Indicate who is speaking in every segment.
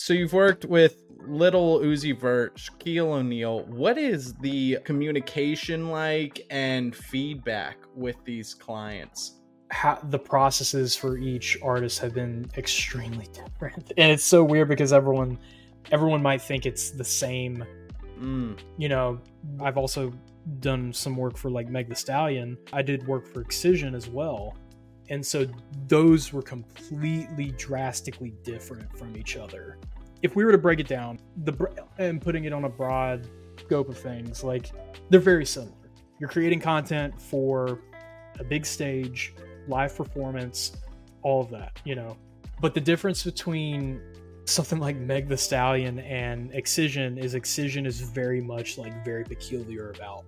Speaker 1: So you've worked with Little Uzi Vert, Shaquille O'Neal. What is the communication like and feedback with these clients?
Speaker 2: How the processes for each artist have been extremely different, and it's so weird because everyone might think it's the same. You know, I've also done some work for like Meg Thee Stallion. I did work for Excision as well, and so those were completely drastically different from each other. If we were to break it down and putting it on a broad scope of things, like they're very similar. You're creating content for a big stage, live performance, all of that, you know. But the difference between something like Meg Thee Stallion and Excision is very much like very peculiar about,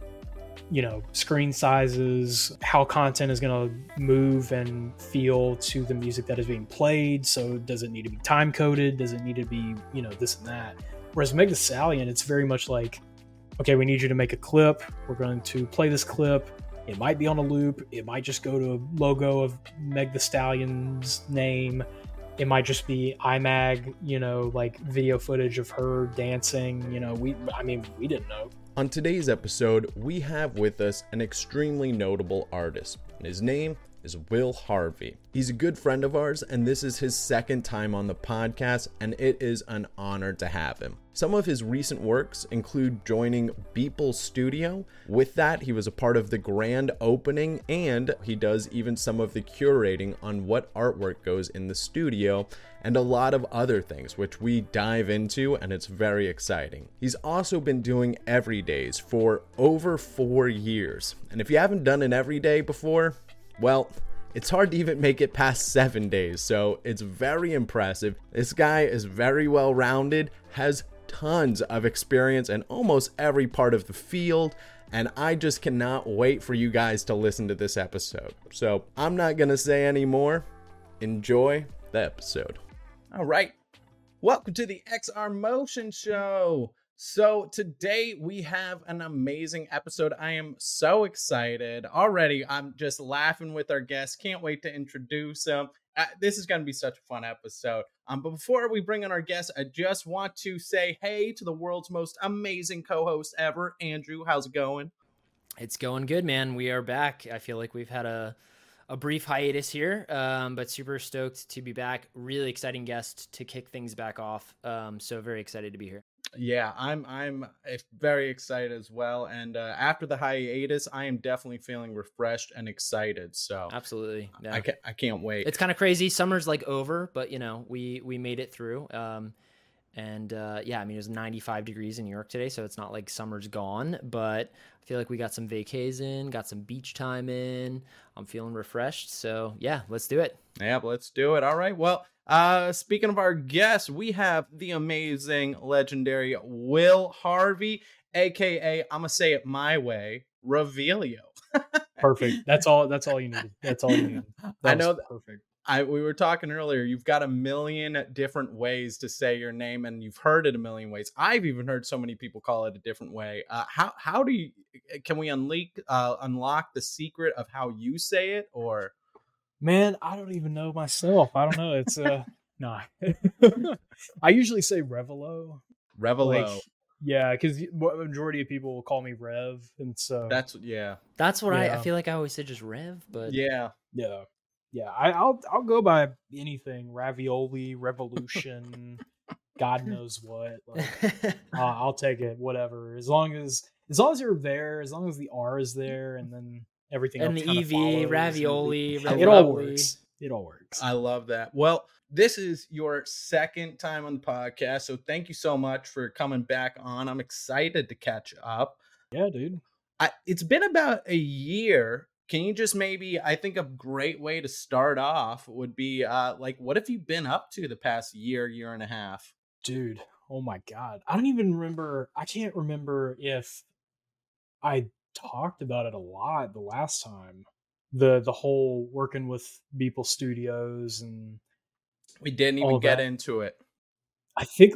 Speaker 2: you know, screen sizes, how content is going to move and feel to the music that is being played. So does it need to be time coded? Does it need to be, you know, this and that? Whereas Meg Thee Stallion, it's very much like, okay, we need you to make a clip. We're going to play this clip. It might be on a loop. It might just go to a logo of Meg Thee Stallion's name. It might just be IMAG, you know, like video footage of her dancing. You know, we didn't know.
Speaker 1: On today's episode, we have with us an extremely notable artist, and his name is Will Harvey. He's a good friend of ours, and this is his second time on the podcast, and it is an honor to have him. Some of his recent works include joining Beeple Studio. With that, he was a part of the grand opening, and he does even some of the curating on what artwork goes in the studio, and a lot of other things, which we dive into, and it's very exciting. He's also been doing everydays for over 4 years, and if you haven't done an everyday before, well, it's hard to even make it past 7 days, so it's very impressive. This guy is very well-rounded, has tons of experience in almost every part of the field, and I just cannot wait for you guys to listen to this episode. So I'm not gonna say any more. Enjoy the episode. All right, welcome to the XR Motion Show. So today we have an amazing episode. I am so excited already. I'm just laughing with our guests. Can't wait to introduce them. This is going to be such a fun episode. But before we bring in our guests, I just want to say hey to the world's most amazing co-host ever, Andrew. How's it going?
Speaker 3: It's going good, man. We are back. I feel like we've had a brief hiatus here, but super stoked to be back. Really exciting guest to kick things back off. So very excited to be here.
Speaker 1: Yeah, I'm very excited as well. And after the hiatus, I am definitely feeling refreshed and excited. So
Speaker 3: absolutely, yeah.
Speaker 1: I can't wait.
Speaker 3: It's kind of crazy. Summer's like over, but you know, we made it through. And yeah, I mean, it was 95 degrees in New York today, so it's not like summer's gone, but I feel like we got some vacays in, got some beach time in. I'm feeling refreshed. So yeah, let's do it.
Speaker 1: Yeah, let's do it. All right. Well, speaking of our guests, we have the amazing, legendary Will Harvey, aka I'm gonna say it my way, Revelio.
Speaker 2: Perfect. That's all you needed. That's all you needed.
Speaker 1: I know.
Speaker 2: Perfect.
Speaker 1: We were talking earlier, you've got a million different ways to say your name, and you've heard it a million ways. I've even heard so many people call it a different way. How do you, can we unlock the secret of how you say it? Or
Speaker 2: man, I don't even know myself. I don't know. It's nah. I usually say Revelo.
Speaker 1: Like,
Speaker 2: yeah, because the majority of people will call me Rev, and so
Speaker 1: that's what
Speaker 3: I feel like I always say just Rev, but
Speaker 2: yeah. I'll go by anything. Ravioli, Revolution, God knows what. Like, I'll take it. Whatever, as long as you're there, as long as the R is there, and then everything
Speaker 3: and
Speaker 2: else
Speaker 3: the EV, ravioli,
Speaker 2: it all works. It all works.
Speaker 1: I love that. Well, this is your second time on the podcast, so thank you so much for coming back on. I'm excited to catch up.
Speaker 2: Yeah, dude.
Speaker 1: It's been about a year. Can you just I think a great way to start off would be like, what have you been up to the past year and a half?
Speaker 2: Dude, oh my God. I don't even remember. I can't remember if I talked about it a lot the last time. The whole working with Beeple Studios, and
Speaker 1: we didn't even get into it.
Speaker 2: I think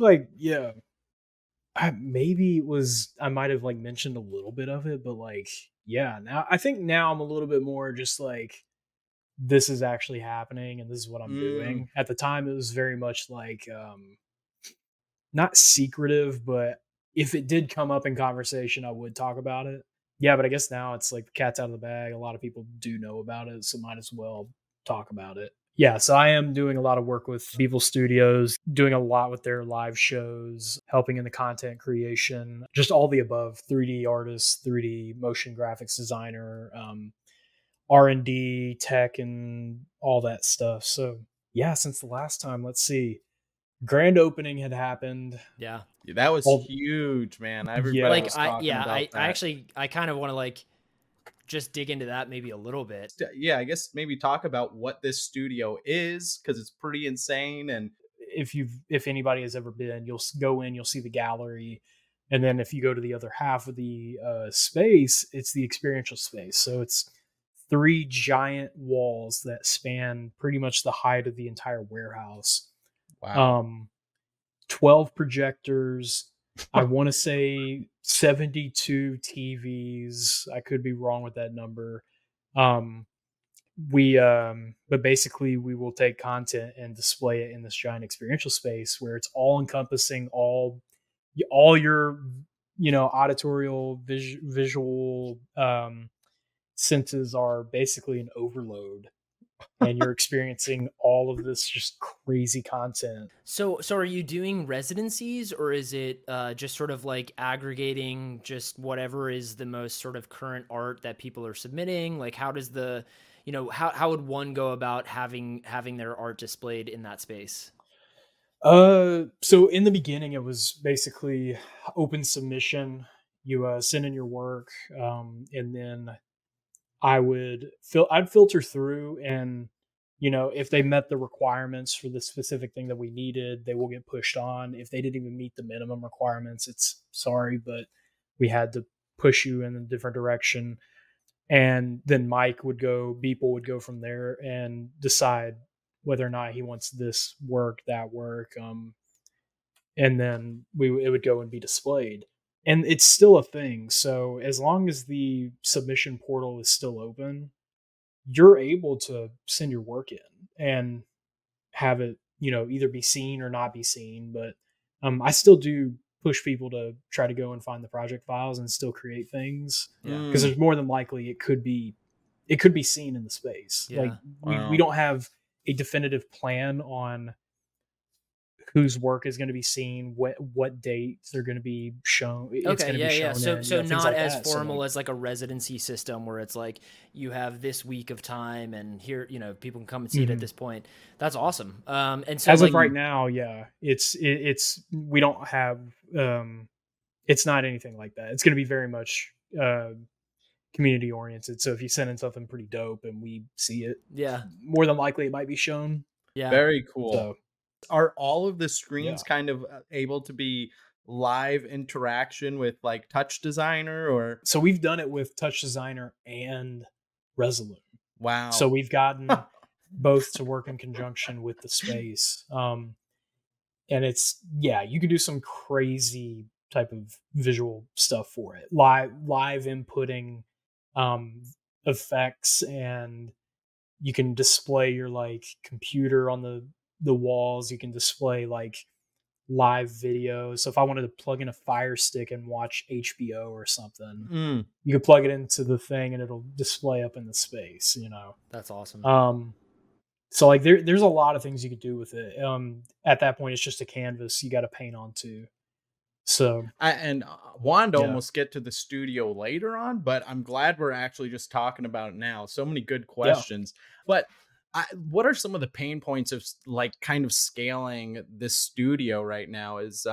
Speaker 2: I might have like mentioned a little bit of it, but like, yeah, I think now I'm a little bit more just like, this is actually happening and this is what I'm doing. At the time, it was very much like, not secretive, but if it did come up in conversation, I would talk about it. Yeah, but I guess now it's like the cat's out of the bag. A lot of people do know about it, so might as well talk about it. Yeah, so I am doing a lot of work with Beeple Studios, doing a lot with their live shows, helping in the content creation, just all the above. 3D artist, 3D motion graphics designer, R&D, tech, and all that stuff. So yeah, since the last time, let's see. Grand opening had happened.
Speaker 3: Yeah.
Speaker 4: That was huge, man. Everybody was talking about that.
Speaker 3: I kind of want to like just dig into that maybe a little bit.
Speaker 4: Yeah, I guess maybe talk about what this studio is, because it's pretty insane. And
Speaker 2: if anybody has ever been, you'll go in, you'll see the gallery, and then if you go to the other half of the space, it's the experiential space. So it's 3 giant walls that span pretty much the height of the entire warehouse.
Speaker 4: Wow.
Speaker 2: 12 projectors. I want to say 72 TVs. I could be wrong with that number. But basically we will take content and display it in this giant experiential space where it's all encompassing, all your, auditorial, visual senses are basically an overload. And you're experiencing all of this just crazy content.
Speaker 3: So are you doing residencies, or is it just sort of like aggregating just whatever is the most sort of current art that people are submitting? Like, how does how would one go about having their art displayed in that space?
Speaker 2: So in the beginning, it was basically open submission. You send in your work, and then I'd filter through, and if they met the requirements for the specific thing that we needed, they will get pushed on. If they didn't even meet the minimum requirements, it's sorry, but we had to push you in a different direction. And then Beeple would go from there and decide whether or not he wants this work, that work, and then it would go and be displayed. And it's still a thing. So as long as the submission portal is still open, you're able to send your work in and have it, either be seen or not be seen. But I still do push people to try to go and find the project files and still create things. Because there's more than likely it could be seen in the space.
Speaker 3: Yeah.
Speaker 2: Like we don't have a definitive plan on whose work is going to be seen, what dates they're going to be shown.
Speaker 3: So not as formal as like a residency system where it's like you have this week of time and here, people can come and see it at this point. That's awesome. And so
Speaker 2: as of right now, it's we don't have it's not anything like that. It's going to be very much community oriented. So if you send in something pretty dope and we see it, more than likely it might be shown.
Speaker 3: Yeah,
Speaker 4: very cool.
Speaker 2: So,
Speaker 4: are all of the screens kind of able to be live interaction with like Touch Designer? Or
Speaker 2: so we've done it with Touch Designer and Resolume.
Speaker 4: Wow.
Speaker 2: So we've gotten both to work in conjunction with the space. And it's you can do some crazy type of visual stuff for it. Live inputting effects, and you can display your like computer on the walls. You can display like live video. So if I wanted to plug in a Fire Stick and watch HBO or something, you could plug it into the thing and it'll display up in the space,
Speaker 3: That's awesome.
Speaker 2: So like there's a lot of things you could do with it. At that point, it's just a canvas you got to paint onto. So
Speaker 4: and wanted to almost get to the studio later on, but I'm glad we're actually just talking about it now. So many good questions. But what are some of the pain points of like kind of scaling this studio right now? Is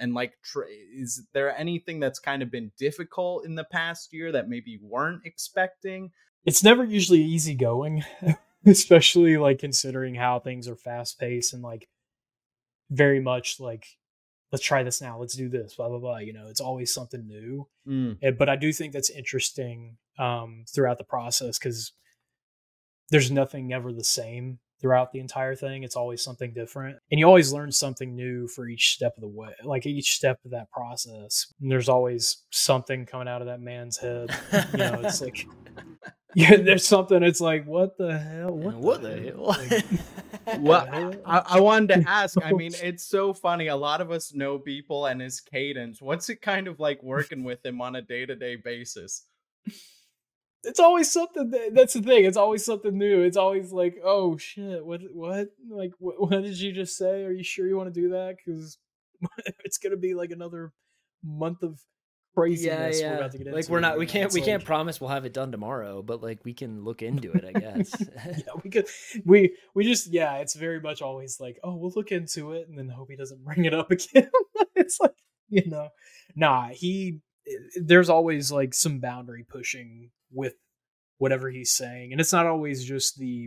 Speaker 4: is there anything that's kind of been difficult in the past year that maybe you weren't expecting?
Speaker 2: It's never usually easy going, especially like considering how things are fast paced and like very much like, let's try this now, let's do this, blah blah blah. It's always something new. But I do think that's interesting throughout the process, because there's nothing ever the same throughout the entire thing. It's always something different. And you always learn something new for each step of the way, like each step of that process. And there's always something coming out of that man's head. It's like Yeah, there's something. It's like, what the hell?
Speaker 3: What the hell?
Speaker 2: Like,
Speaker 4: Well, I wanted to ask. I mean, it's so funny. A lot of us know people and his cadence. What's it kind of like working with him on a day-to-day basis?
Speaker 2: it's always something. That's the thing. It's always something new. It's always like, oh shit, what? Like, what did you just say? Are you sure you want to do that? Because it's gonna be like another month of craziness we're about to get into.
Speaker 3: Like, we're not. We can't promise we'll have it done tomorrow, but like we can look into it, I guess.
Speaker 2: Yeah, we could. We just it's very much always like, oh, we'll look into it, and then hope he doesn't bring it up again. It's like, there's always like some boundary pushing with whatever he's saying, and it's not always just the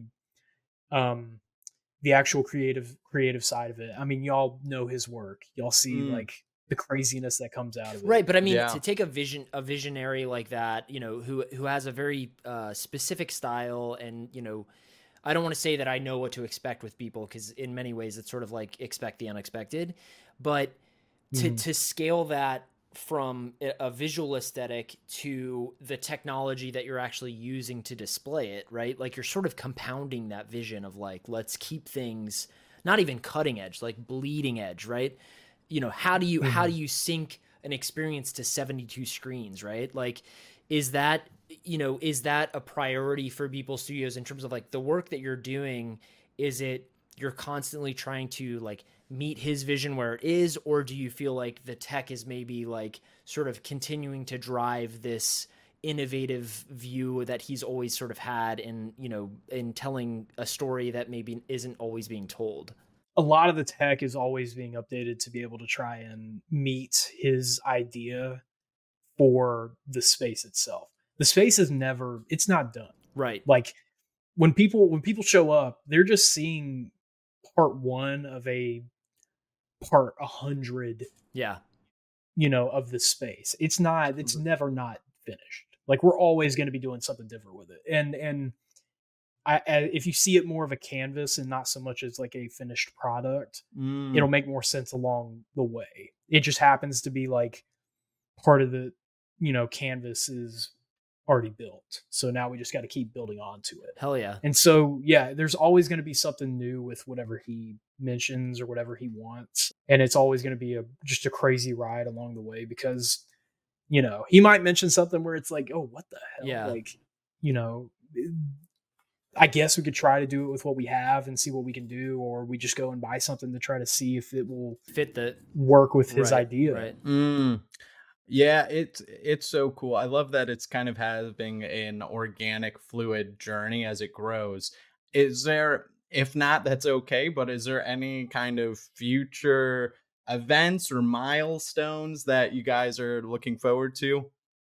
Speaker 2: actual creative side of it. I mean, y'all know his work. Y'all see like the craziness that comes out of it.
Speaker 3: Right, but I mean, to take a visionary like that, who has a very specific style, and I don't want to say that I know what to expect with people, because in many ways it's sort of like expect the unexpected, but to scale that from a visual aesthetic to the technology that you're actually using to display it, right? Like, you're sort of compounding that vision of like, let's keep things not even cutting edge, like bleeding edge, right? How do you sync an experience to 72 screens, right? Like, is that a priority for Beeple Studios in terms of like the work that you're doing? Is it you're constantly trying to like meet his vision where it is, or do you feel like the tech is maybe like sort of continuing to drive this innovative view that he's always sort of had in telling a story that maybe isn't always being told?
Speaker 2: A lot of the tech is always being updated to be able to try and meet his idea for the space itself. The space is it's not done.
Speaker 3: Right.
Speaker 2: Like, when people show up, they're just seeing part 1 of a part 100.
Speaker 3: Yeah.
Speaker 2: Of the space. It's never not finished. Like, we're always going to be doing something different with it. And if you see it more of a canvas and not so much as like a finished product, it'll make more sense along the way. It just happens to be like part of the, canvas is already built. So now we just got to keep building onto it.
Speaker 3: Hell yeah.
Speaker 2: And so, there's always going to be something new with whatever he mentions or whatever he wants. And it's always going to be just a crazy ride along the way, because, he might mention something where it's like, oh, what the hell?
Speaker 3: Yeah.
Speaker 2: Like, I guess we could try to do it with what we have and see what we can do, or we just go and buy something to try to see if it will work with his idea.
Speaker 4: Right. Yeah, it's so cool. I love that it's kind of having an organic, fluid journey as it grows. Is there, if not, that's okay, but is there any kind of future events or milestones that you guys are looking forward to?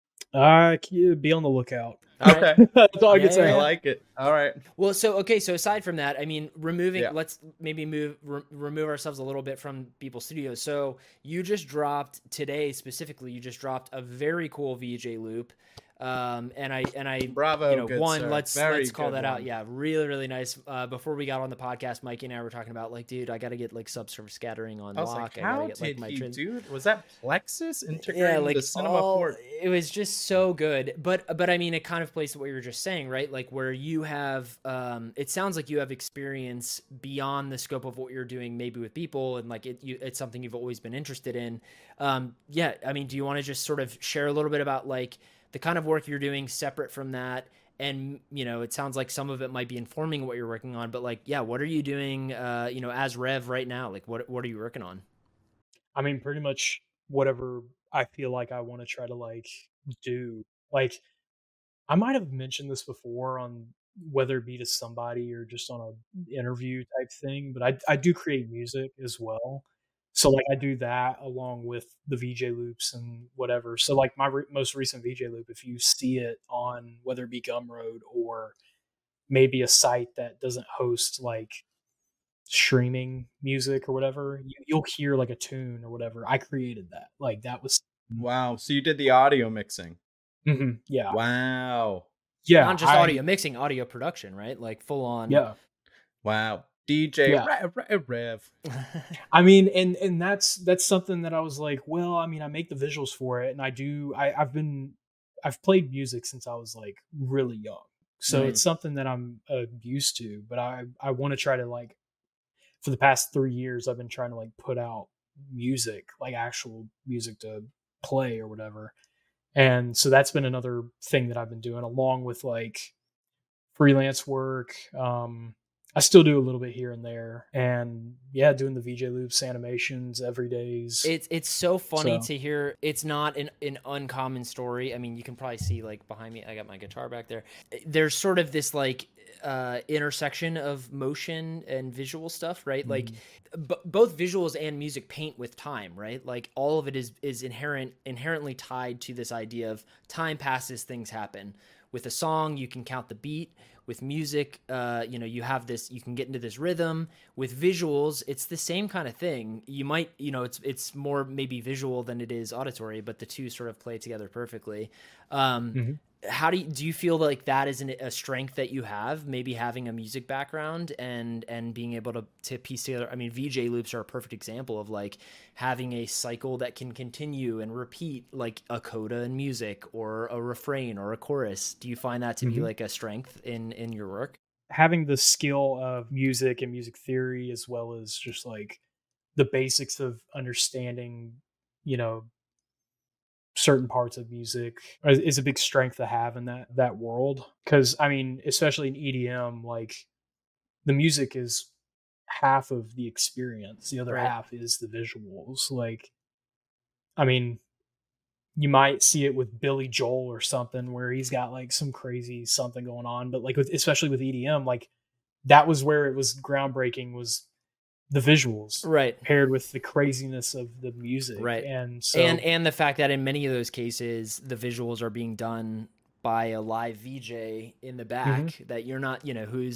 Speaker 2: Be on the lookout.
Speaker 4: Okay.
Speaker 2: That's all I can say.
Speaker 4: I like it. All right.
Speaker 3: Well, so aside from that, I mean, let's maybe remove ourselves a little bit from Beeple Studios. So you just dropped today, specifically, you just dropped a very cool VJ loop. And I
Speaker 4: bravo,
Speaker 3: let's call that out. Yeah, really, really nice. Before we got on the podcast, Mikey and I were talking about like, dude, I got to get like subsurface scattering on lock.
Speaker 4: Like, how did he do? Was that Plexus integrating
Speaker 3: like
Speaker 4: the cinema port?
Speaker 3: It was just so good. But I mean, it kind of plays to what you were just saying, right? Like, where you have, it sounds like you have experience beyond the scope of what you're doing, maybe with people, and like it's something you've always been interested in. I mean, do you want to just sort of share a little bit about like the kind of work you're doing separate from that? And, it sounds like some of it might be informing what you're working on, but like, what are you doing, as Rev right now? Like, what are you working on?
Speaker 2: I mean, pretty much whatever I feel like I want to try to like do. Like, I might have mentioned this before on whether it be to somebody or just on an interview type thing, but I do create music as well. So like I do that along with the VJ loops and whatever. So like my most recent VJ loop, if you see it on whether it be Gumroad or maybe a site that doesn't host like streaming music or whatever, you'll hear like a tune or whatever. I created that. Like that was
Speaker 4: wow. So you did the audio mixing.
Speaker 2: Mm-hmm. Yeah.
Speaker 4: Wow.
Speaker 2: Yeah.
Speaker 3: Not just audio mixing, audio production, right? Like full on.
Speaker 2: Yeah.
Speaker 4: Wow. DJ Rev.
Speaker 2: I mean, and that's something that I was like, well, I mean, I make the visuals for it, and I've played music since I was like really young. So it's something that I'm used to, but I want to try to like, for the past 3 years, I've been trying to like put out music, like actual music to play or whatever. And so that's been another thing that I've been doing along with like freelance work. I still do a little bit here and there, and yeah, doing the VJ Loops animations every days.
Speaker 3: It's so funny to hear. It's not an uncommon story. I mean, you can probably see like behind me, I got my guitar back there. There's sort of this like intersection of motion and visual stuff, right? Like both visuals and music paint with time, right? Like all of it is inherently tied to this idea of time passes, things happen. With a song, you can count the beat. With music, you have this, you can get into this rhythm. With visuals, it's the same kind of thing. You might, it's more maybe visual than it is auditory, but the two sort of play together perfectly. How do you feel like that is a strength that you have, maybe having a music background and being able to piece together? I mean, VJ loops are a perfect example of like having a cycle that can continue and repeat, like a coda in music or a refrain or a chorus. Do you find that to be like a strength in your work?
Speaker 2: Having the skill of music and music theory, as well as just like the basics of understanding, certain parts of music is a big strength to have in that world. Because I mean, especially in EDM, like the music is half of the experience, the other half is the visuals. Like, I mean, you might see it with Billy Joel or something where he's got like some crazy something going on, but like especially with EDM, like that was where it was groundbreaking, was the visuals,
Speaker 3: right,
Speaker 2: paired with the craziness of the music,
Speaker 3: right?
Speaker 2: And so,
Speaker 3: and the fact that in many of those cases the visuals are being done by a live VJ in the back, that you're not,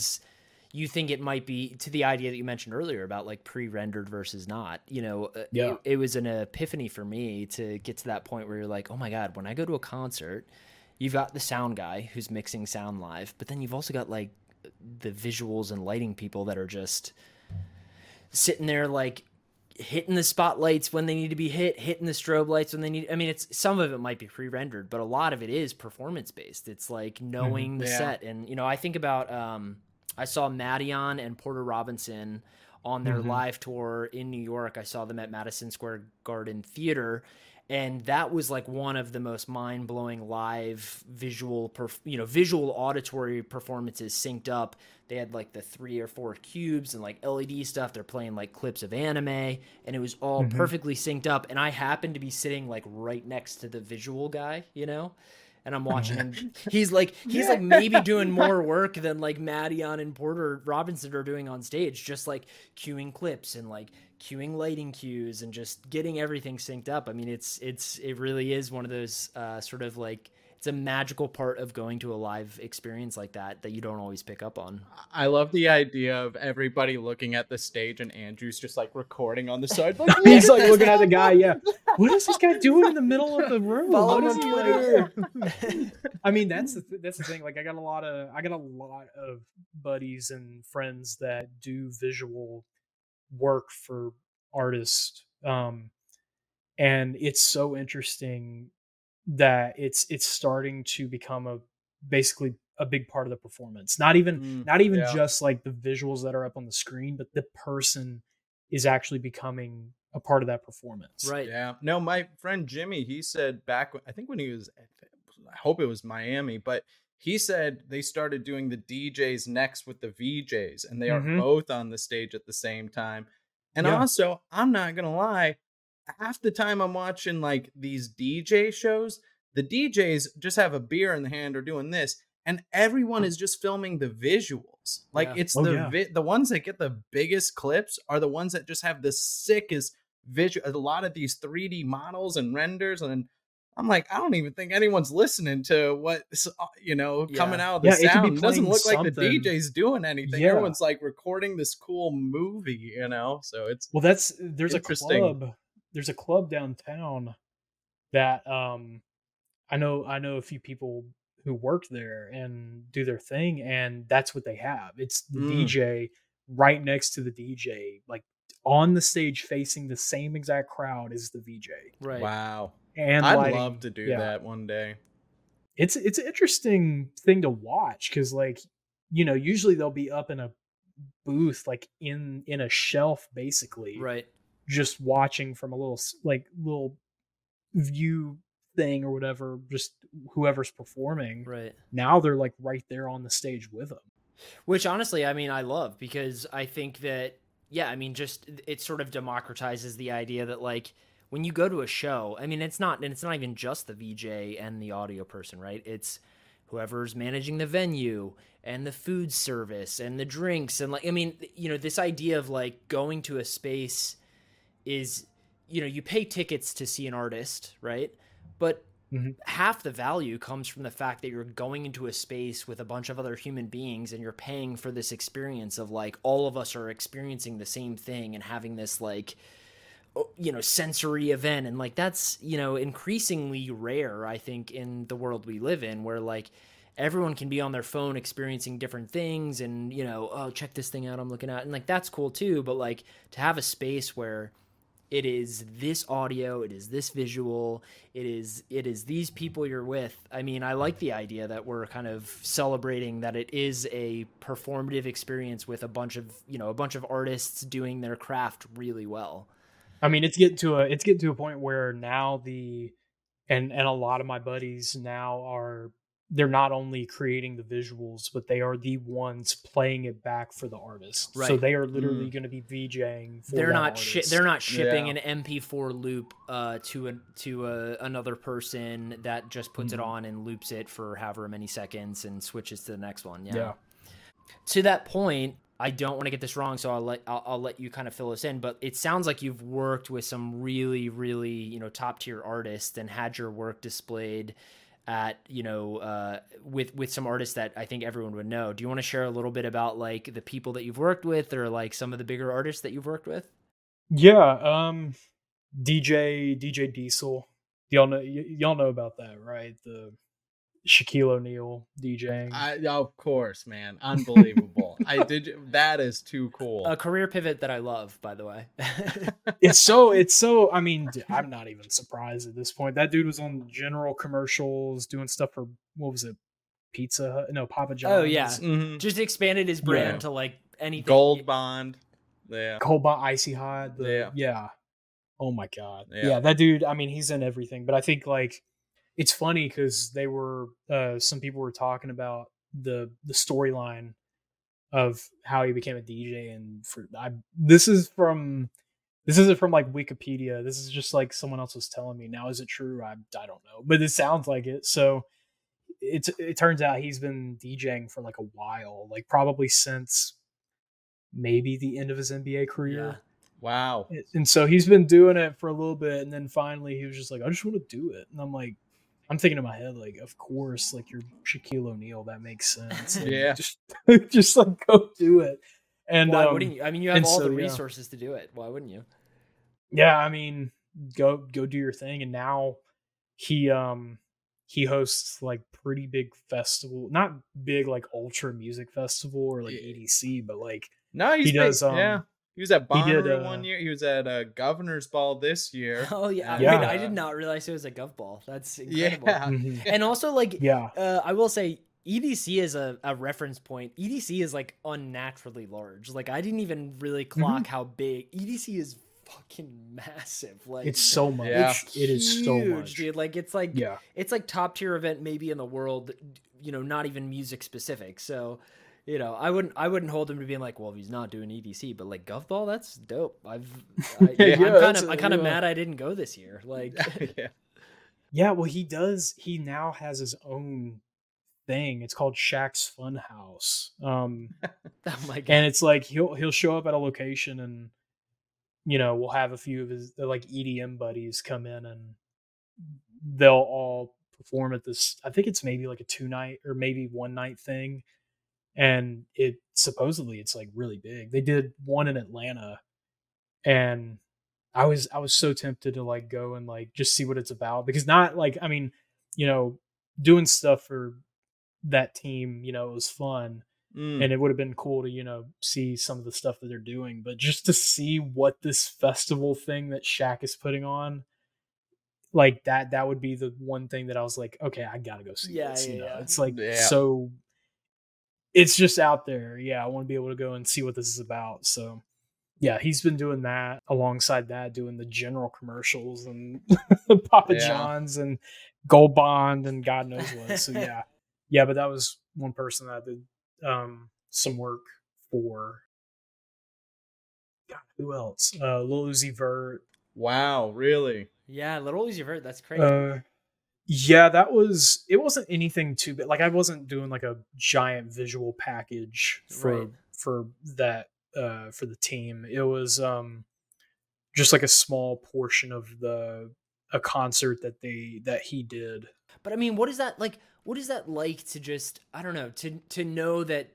Speaker 3: you think it might be, to the idea that you mentioned earlier about like pre-rendered versus not, it was an epiphany for me to get to that point where you're like, oh my God, when I go to a concert, you've got the sound guy who's mixing sound live, but then you've also got like the visuals and lighting people that are just sitting there like hitting the spotlights when they need to be hitting the strobe lights when they need. I mean, it's, some of it might be pre-rendered, but a lot of it is performance based. It's like knowing the set. And I think about I saw Madeon and Porter Robinson on their live tour in New York. I saw them at Madison Square Garden Theater, and that was like one of the most mind-blowing live visual auditory performances synced up. They had like the 3 or 4 cubes and like LED stuff. They're playing like clips of anime, and it was all perfectly synced up. And I happened to be sitting like right next to the visual guy, and I'm watching him. He's like maybe doing more work than like Madeon and Porter Robinson are doing on stage, just like cueing clips and like cueing lighting cues and just getting everything synced up. I mean, it really is one of those sort of like, it's a magical part of going to a live experience like that you don't always pick up on.
Speaker 4: I love the idea of everybody looking at the stage and Andrew's just like recording on the side. Like,
Speaker 2: he's like looking at the guy. Yeah. What is this guy doing in the middle of the room?
Speaker 3: Follow
Speaker 2: what is
Speaker 3: him
Speaker 2: he
Speaker 3: on
Speaker 2: like? I mean, that's the thing. Like, I got a lot of buddies and friends that do visual work for artists. And it's so interesting that it's starting to become basically a big part of the performance. Not even just like the visuals that are up on the screen, but the person is actually becoming a part of that performance.
Speaker 3: Right.
Speaker 4: Yeah. No, my friend Jimmy, he said back, I think when he was, I hope it was Miami, but he said they started doing the DJs next with the VJs, and they are both on the stage at the same time. And also, I'm not going to lie, half the time I'm watching like these DJ shows, the DJs just have a beer in the hand or doing this, and everyone is just filming the visuals. Like it's the ones that get the biggest clips are the ones that just have the sickest visual. A lot of these 3D models and renders, and I'm like, I don't even think anyone's listening to what's coming out of the sound. It doesn't look like the DJ's doing anything. Everyone's like recording this cool movie, So it's
Speaker 2: there's a club downtown that I know a few people who work there and do their thing, and that's what they have. It's the DJ right next to the DJ, like on the stage facing the same exact crowd as the VJ.
Speaker 3: Right.
Speaker 4: Wow.
Speaker 2: And
Speaker 4: I'd love to do that one day.
Speaker 2: it's an interesting thing to watch because, like, usually they'll be up in a booth, like in a shelf, basically,
Speaker 3: Right.
Speaker 2: just watching from a little view thing or whatever, just whoever's performing.
Speaker 3: Right.
Speaker 2: Now they're like right there on the stage with them.
Speaker 3: Which honestly, I mean, I love, because I think that, yeah, I mean, just it sort of democratizes the idea that, like, when you go to a show, I mean, it's not even just the VJ and the audio person, right? It's whoever's managing the venue and the food service and the drinks. And, like, I mean, this idea of, like, going to a space is, you pay tickets to see an artist, right? But half the value comes from the fact that you're going into a space with a bunch of other human beings and you're paying for this experience of, like, all of us are experiencing the same thing and having this, like, sensory event. And, like, that's, increasingly rare, I think, in the world we live in, where, like, everyone can be on their phone experiencing different things and, oh, check this thing out I'm looking at. And, like, that's cool too. But, like, to have a space where it is this audio, it is this visual, it is these people you're with. I mean, I like the idea that we're kind of celebrating that it is a performative experience with a bunch of artists doing their craft really well.
Speaker 2: I mean, it's getting to a point where now and a lot of my buddies now they're not only creating the visuals, but they are the ones playing it back for the artist. Right. So they are literally going to be VJing for
Speaker 3: they're not
Speaker 2: artist.
Speaker 3: They're not shipping an MP4 loop to another person that just puts it on and loops it for however many seconds and switches to the next one. Yeah. To that point, I don't want to get this wrong, so I'll let you kind of fill us in, but it sounds like you've worked with some really, really, top tier artists and had your work displayed at, with some artists that I think everyone would know. Do you want to share a little bit about, like, the people that you've worked with, or, like, some of the bigger artists that you've worked with?
Speaker 2: Yeah. DJ Diesel. Y'all know about that, right? The Shaquille O'Neal DJing.
Speaker 4: Of course, man. Unbelievable. That is too cool.
Speaker 3: A career pivot that I love, by the way.
Speaker 2: It's so, I mean, I'm not even surprised at this point. That dude was on General commercials doing stuff for, what was it? Pizza Hut? No, Papa John's.
Speaker 3: Oh yeah. Just expanded his brand to, like, anything.
Speaker 4: Gold Bond. Yeah.
Speaker 2: Gold Bond, Icy Hot. Yeah. Oh my God. Yeah, that dude, I mean, he's in everything, but I think, like, it's funny because they were some people were talking about the storyline of how he became a DJ, and this isn't from like Wikipedia. This is just like someone else was telling me. Now, is it true? I don't know, but it sounds like it. So it turns out he's been DJing for, like, a while, like probably since maybe the end of his NBA career.
Speaker 3: Yeah.
Speaker 4: Wow.
Speaker 2: And so he's been doing it for a little bit, and then finally he was just like, I just want to do it. And I'm thinking in my head, like, of course, like, you're Shaquille O'Neal, that makes sense.
Speaker 4: Yeah.
Speaker 2: Just like, go do it. And
Speaker 3: why wouldn't you? I mean, you have all the resources to do it. Why wouldn't you?
Speaker 2: Yeah, I mean, go do your thing. And now he hosts, like, pretty big festival, not big like ultra music festival or like EDC, but like
Speaker 4: he does. He was at Bonnaroo one year. He was at Governor's Ball this year.
Speaker 3: Oh yeah, I mean, I did not realize it was a Gov Ball. That's incredible. Yeah. And also, like, I will say, EDC is a reference point. EDC is, like, unnaturally large. Like, I didn't even really clock how big EDC is. Fucking massive. Like,
Speaker 2: it's so much. It is so much,
Speaker 3: dude. Like, it's like it's like top tier event maybe in the world. Not even music specific. So, I wouldn't hold him to being like, well, he's not doing EDC, but, like, Gov Ball, that's dope. I'm kind of mad I didn't go this year. Like,
Speaker 2: well, he now has his own thing. It's called Shaq's Funhouse. Oh my God. And it's like he'll show up at a location, and we'll have a few of his, like, EDM buddies come in, and they'll all perform at this. I think it's maybe like a 2-night or maybe 1-night thing. And supposedly it's, like, really big. They did one in Atlanta, and I was so tempted to, like, go and, like, just see what it's about, because not, like, I mean, doing stuff for that team, it was fun. And it would have been cool to, see some of the stuff that they're doing, but just to see what this festival thing that Shaq is putting on, like that would be the one thing that I was like, okay, I gotta go see this. It's like so it's just out there. Yeah, I want to be able to go and see what this is about. So yeah, he's been doing that alongside that, doing the general commercials and Papa John's and Gold Bond and God knows what. So yeah, but that was one person that I did some work for. God, who else? Lil Uzi Vert.
Speaker 4: Wow, really?
Speaker 3: Yeah, Lil Uzi Vert. That's crazy.
Speaker 2: Yeah, it wasn't anything too big. Like I wasn't doing like a giant visual package for that for the team. It was just like a small portion of a concert that he did.
Speaker 3: But I mean, what is that like to just, I don't know, to know that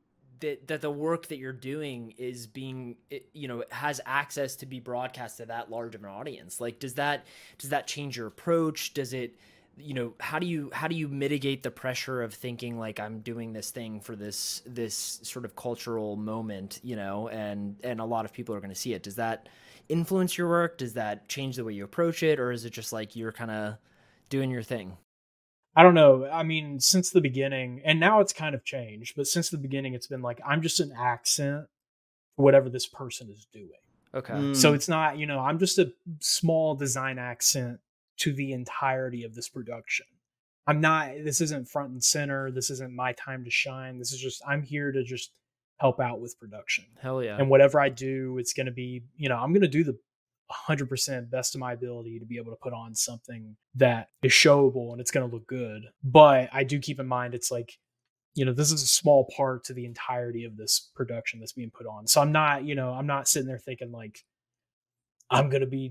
Speaker 3: the work that you're doing is being, has access to be broadcast to that large of an audience? Like, does that change your approach? Does it, how do you mitigate the pressure of thinking like, I'm doing this thing for this sort of cultural moment, and a lot of people are going to see it? Does that influence your work? Does that change the way you approach it? Or is it just like, you're kind of doing your thing?
Speaker 2: I don't know. I mean, since the beginning, and now it's kind of changed, but since the beginning, it's been like, I'm just an accent for whatever this person is doing.
Speaker 3: Okay.
Speaker 2: So it's not, I'm just a small design accent to the entirety of this production. This isn't front and center. This isn't my time to shine. This is just, I'm here to just help out with production.
Speaker 3: Hell yeah.
Speaker 2: And whatever I do, it's going to be, I'm going to do the 100% best of my ability to be able to put on something that is showable and it's going to look good. But I do keep in mind, it's like, this is a small part to the entirety of this production that's being put on. So I'm not sitting there thinking like, I'm going to be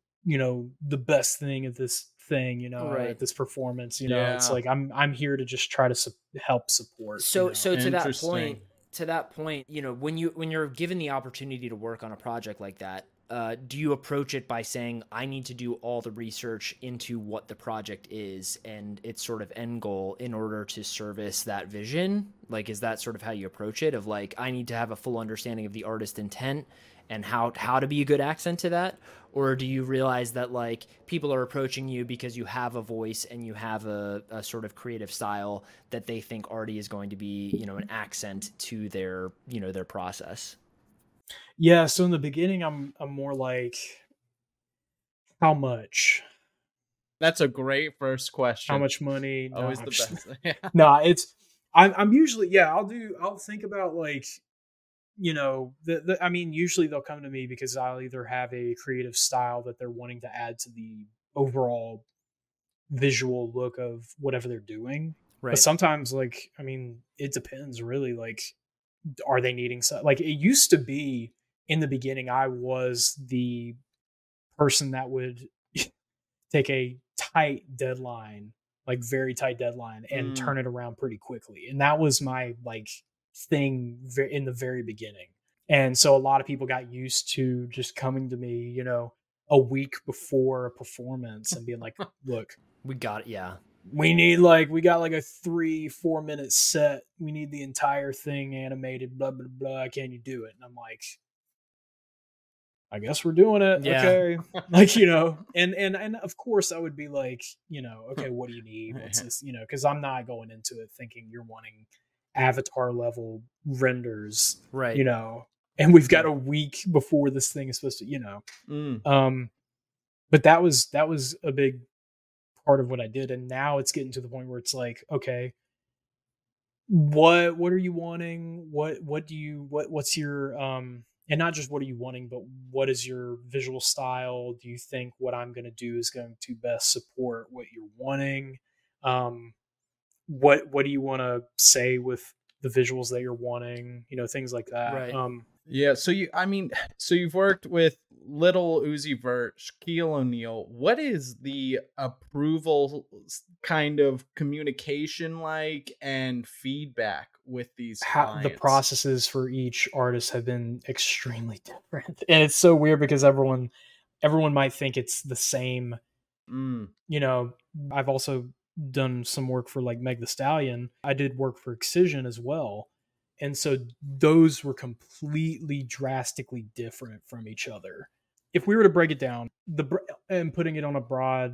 Speaker 2: the best thing at this thing,
Speaker 3: right,
Speaker 2: at this performance, it's like, I'm here to just try to help support.
Speaker 3: So to that point, when you're given the opportunity to work on a project like that, do you approach it by saying, I need to do all the research into what the project is and its sort of end goal in order to service that vision? Like, is that sort of how you approach it, of like, I need to have a full understanding of the artist intent and how to be a good accent to that? Or do you realize that like people are approaching you because you have a voice and you have a sort of creative style that they think already is going to be, an accent to their, their process?
Speaker 2: Yeah, so in the beginning, I'm more like, how much?
Speaker 4: That's a great first question.
Speaker 2: How much money? No,
Speaker 4: always the best. Yeah.
Speaker 2: No, I'm usually, I'll think about like, I mean, usually they'll come to me because I'll either have a creative style that they're wanting to add to the overall visual look of whatever they're doing. Right. But sometimes, like, I mean, it depends really. Like, are they needing something? Like, it used to be in the beginning, I was the person that would take a tight deadline, like very tight deadline, and turn it around pretty quickly. And that was my like thing in the very beginning. And so a lot of people got used to just coming to me, a week before a performance and being like, look,
Speaker 3: we got it. Yeah.
Speaker 2: We got like a 3-4 minute set. We need the entire thing animated, blah, blah, blah. Can you do it? And I'm like, I guess we're doing it. Yeah. Okay. Like, and of course I would be like, okay, what do you need? What's this, cause I'm not going into it thinking you're wanting Avatar level renders,
Speaker 3: right?
Speaker 2: And we've got a week before this thing is supposed to, but that was a big part of what I did. And now it's getting to the point where it's like, okay, what are you wanting? What's your, and not just what are you wanting, but what is your visual style? Do you think what I'm going to do is going to best support what you're wanting? What do you want to say with the visuals that you're wanting? Things like that.
Speaker 3: Right.
Speaker 4: Yeah. So you've worked with Lil Uzi Vert, Shaquille O'Neal. What is the approval kind of communication like and feedback with these clients?
Speaker 2: The processes for each artist have been extremely different, and it's so weird because everyone might think it's the same. I've also done some work for like Meg Thee Stallion. I did work for Excision as well. And so those were completely drastically different from each other. If we were to break it down and putting it on a broad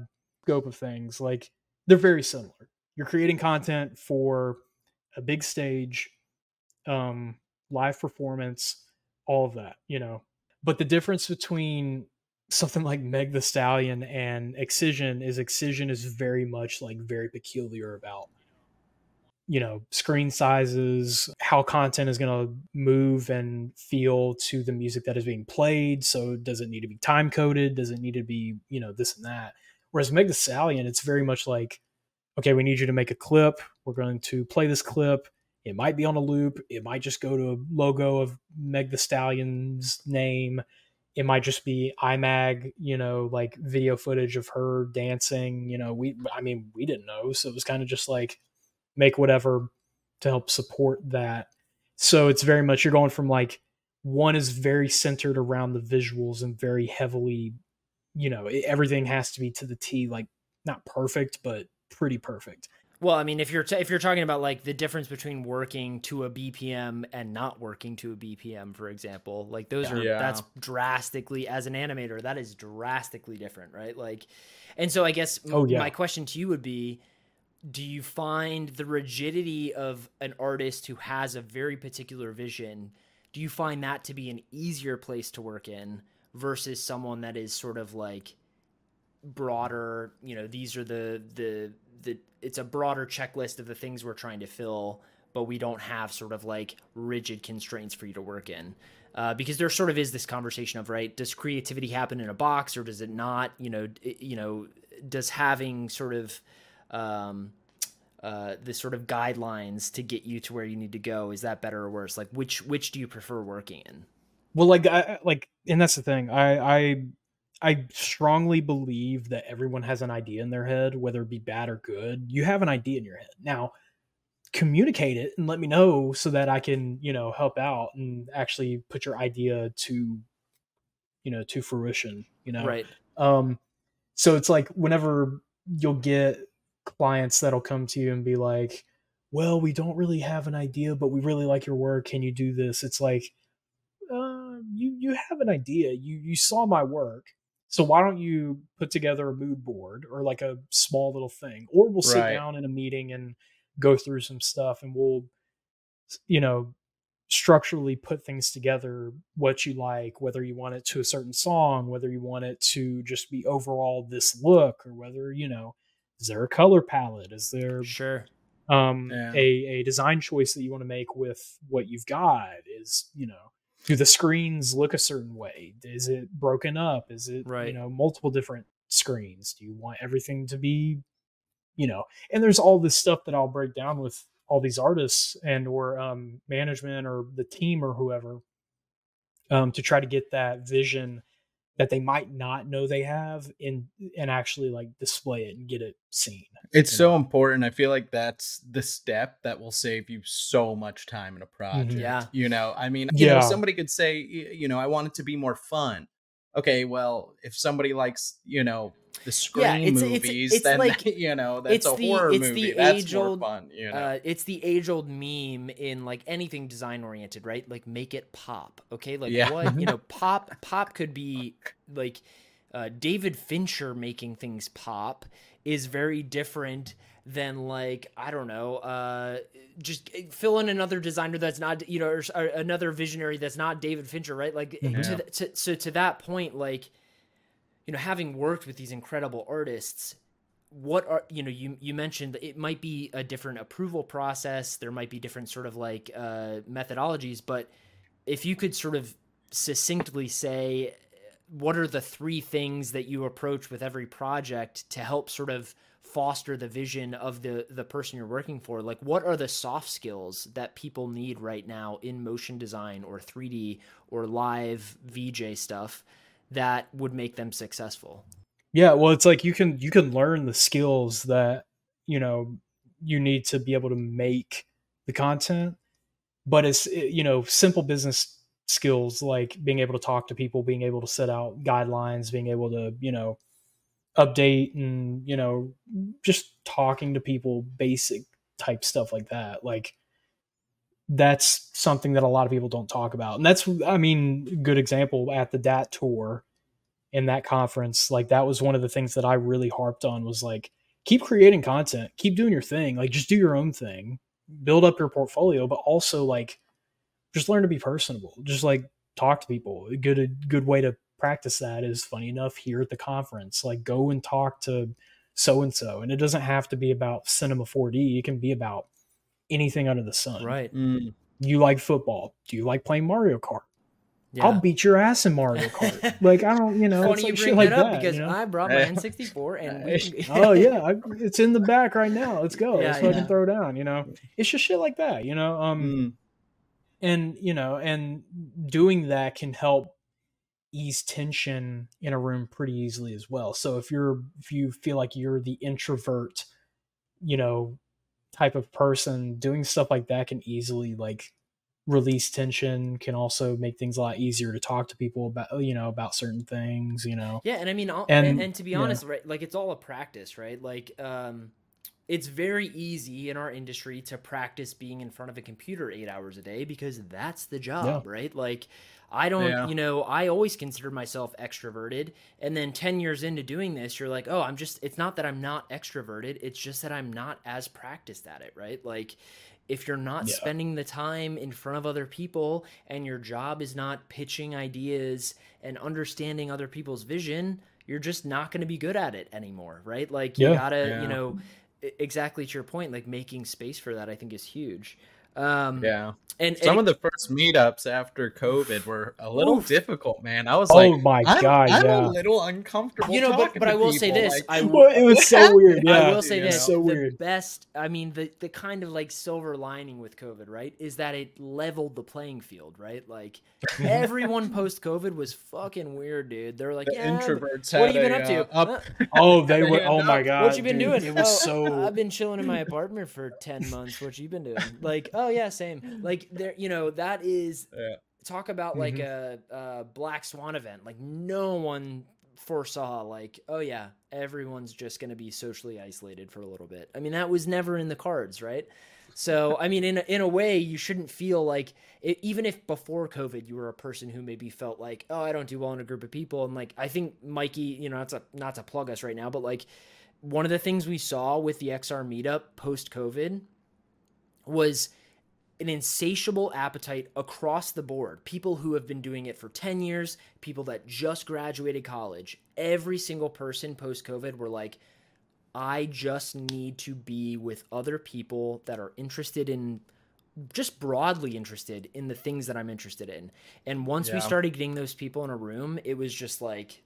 Speaker 2: scope of things, like they're very similar. You're creating content for a big stage, live performance, all of that, But the difference between something like Meg the Stallion and Excision is very much like very peculiar about, screen sizes, how content is going to move and feel to the music that is being played. So does it need to be time coded? Does it need to be, this and that? Whereas Meg the Stallion, it's very much like, okay, we need you to make a clip. We're going to play this clip. It might be on a loop. It might just go to a logo of Meg the Stallion's name. It might just be iMag, like video footage of her dancing. We didn't know. So it was kind of just like make whatever to help support that. So it's very much, you're going from like, one is very centered around the visuals and very heavily, everything has to be to the T, like not perfect, but pretty perfect.
Speaker 3: Well, I mean, if you're talking about like the difference between working to a BPM and not working to a BPM, for example, like those are, that's drastically, as an animator, that is drastically different, right? Like, and so I guess my question to you would be, do you find the rigidity of an artist who has a very particular vision, do you find that to be an easier place to work in versus someone that is sort of like broader, these are the it's a broader checklist of the things we're trying to fill, but we don't have sort of like rigid constraints for you to work in? Because there sort of is this conversation of, right, does creativity happen in a box or does it not? Does having sort of the sort of guidelines to get you to where you need to go, is that better or worse? Like which do you prefer working in?
Speaker 2: Well, and that's the thing. I strongly believe that everyone has an idea in their head, whether it be bad or good. You have an idea in your head. Now, communicate it and let me know so that I can, help out and actually put your idea to fruition,
Speaker 3: Right.
Speaker 2: So it's like whenever you'll get clients that'll come to you and be like, well, we don't really have an idea, but we really like your work. Can you do this? It's like, you have an idea. You saw my work. So why don't you put together a mood board or like a small little thing, or we'll sit down in a meeting and go through some stuff and we'll, structurally put things together, what you like, whether you want it to a certain song, whether you want it to just be overall this look, or whether, is there a color palette? Is there a design choice that you want to make with what you've got? Is, do the screens look a certain way? Is it broken up? Is it, multiple different screens? Do you want everything to be, and there's all this stuff that I'll break down with all these artists and or management or the team or whoever to try to get that vision that they might not know they have and actually like display it and get it seen.
Speaker 4: It's so important. I feel like that's the step that will save you so much time in a project.
Speaker 2: Mm-hmm.
Speaker 4: Yeah. Somebody could say, I want it to be more fun. Okay, well, if somebody likes, the Scream movies, it's then like, that's a horror movie. That's more fun.
Speaker 3: It's the age-old meme in like anything design-oriented, right? Like make it pop. Okay, like what pop could be like David Fincher making things pop is very different than like, I don't know, just fill in another designer that's not, or another visionary that's not David Fincher, right? Like to that point, like, having worked with these incredible artists, what are, you mentioned it might be a different approval process. There might be different sort of like methodologies, but if you could sort of succinctly say, what are the 3 things that you approach with every project to help sort of foster the vision of the person you're working for? Like, what are the soft skills that people need right now in motion design or 3D or live VJ stuff that would make them successful?
Speaker 2: Yeah, well, it's like you can learn the skills that you need to be able to make the content, but it's simple business skills like being able to talk to people, being able to set out guidelines, being able to update and just talking to people, basic type stuff like that. Like that's something that a lot of people don't talk about, and that's, good example at the DAT tour. in that conference, like that was one of the things that I really harped on, was like, keep creating content, keep doing your thing, like just do your own thing, build up your portfolio, but also like just learn to be personable, just like talk to people. A good way to practice that is, funny enough, here at the conference, like go and talk to so and so, and it doesn't have to be about Cinema 4D. It can be about anything under the sun.
Speaker 3: Right.
Speaker 2: You like football? Do you like playing Mario Kart?
Speaker 3: Yeah.
Speaker 2: I'll beat your ass in Mario Kart. Like, I don't,
Speaker 3: Funny
Speaker 2: it's
Speaker 3: you
Speaker 2: like
Speaker 3: bring
Speaker 2: shit like
Speaker 3: that up,
Speaker 2: that,
Speaker 3: because
Speaker 2: you know?
Speaker 3: I brought my N64 and we
Speaker 2: Oh yeah, it's in the back right now. Let's go.
Speaker 3: Yeah,
Speaker 2: Let's fucking throw down. You know, it's just shit like that. You know, and you know, and doing that can help ease tension in a room pretty easily as well. So if you feel like you're the introvert, you know, type of person, doing stuff like that can easily like release tension, can also make things a lot easier to talk to people about, you know, about certain things, you know.
Speaker 3: Yeah, and I mean, and to be honest, right, like it's all a practice, right? Like it's very easy in our industry to practice being in front of a computer 8 hours a day, because that's the job, right? Like I don't, you know, I always consider myself extroverted, and then 10 years into doing this, you're like, oh, it's not that I'm not extroverted, it's just that I'm not as practiced at it, right? Like if you're not spending the time in front of other people, and your job is not pitching ideas and understanding other people's vision, you're just not going to be good at it anymore, right? Like you gotta, you know, exactly to your point, like making space for that, I think, is huge.
Speaker 4: And some of the first meetups after COVID were a little difficult, man. I was
Speaker 2: I'm
Speaker 4: a little uncomfortable.
Speaker 3: You know, but I will say this:
Speaker 2: it was so weird. Yeah,
Speaker 3: I will say this:
Speaker 2: so
Speaker 3: the
Speaker 2: weird.
Speaker 3: best. I mean, the kind of like silver lining with COVID, right, is that it leveled the playing field, right? Like everyone post COVID was fucking weird, dude. They're like,
Speaker 4: introverts.
Speaker 3: What have you been up to?
Speaker 2: They were. Oh my god,
Speaker 3: what you been doing?
Speaker 2: It was so.
Speaker 3: I've been chilling in my apartment for 10 months. What you been doing? Like, oh yeah, same. Like there, you know, that is talk about like a black swan event. Like no one foresaw, like, oh yeah, everyone's just going to be socially isolated for a little bit. I mean, that was never in the cards, right? So, I mean, in a way, you shouldn't feel like, even if before COVID you were a person who maybe felt like, oh, I don't do well in a group of people. And like, I think Mikey, you know, not to plug us right now, but like one of the things we saw with the XR meetup post COVID was an insatiable appetite across the board. People who have been doing it for 10 years, people that just graduated college, every single person post-COVID were like, I just need to be with other people that are interested in, just broadly interested in the things that I'm interested in. And once we started getting those people in a room, it was just like,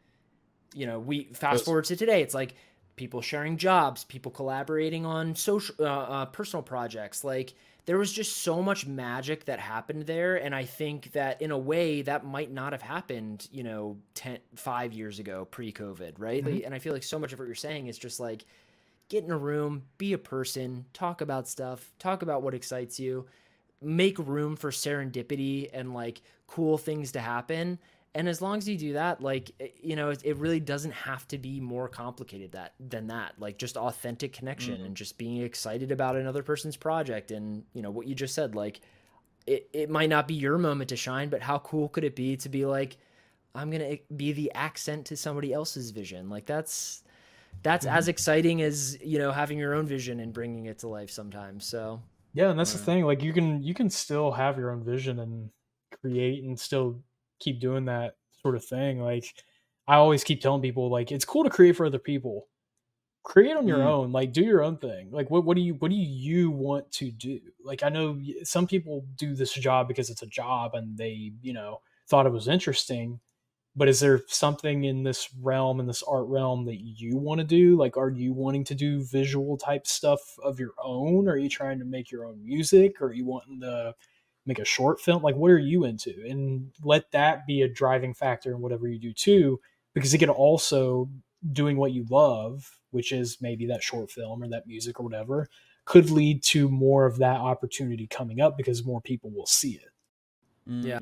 Speaker 3: you know, we fast forward to today, it's like people sharing jobs, people collaborating on social, personal projects. Like there was just so much magic that happened there. And I think that in a way that might not have happened, you know, 5 years ago, pre-COVID, right? Mm-hmm. And I feel like so much of what you're saying is just like, get in a room, be a person, talk about stuff, talk about what excites you, make room for serendipity and like cool things to happen. And as long as you do that, like, you know, it really doesn't have to be more complicated than that. Like just authentic connection and just being excited about another person's project. And, you know, what you just said, like, it might not be your moment to shine, but how cool could it be to be like, I'm going to be the accent to somebody else's vision. Like that's as exciting as, you know, having your own vision and bringing it to life sometimes. So,
Speaker 2: yeah. And that's the thing, like you can still have your own vision and create and still keep doing that sort of thing. Like I always keep telling people, like, it's cool to create for other people, create on your own, like do your own thing. Like what do you want to do? Like I know some people do this job because it's a job and they, you know, thought it was interesting, but is there something in this realm, in this art realm, that you want to do? Like, are you wanting to do visual type stuff of your own? Are you trying to make your own music? Or are you wanting to make a short film? Like, what are you into? And let that be a driving factor in whatever you do too, because it can also, doing what you love, which is maybe that short film or that music or whatever, could lead to more of that opportunity coming up because more people will see it.
Speaker 3: Yeah.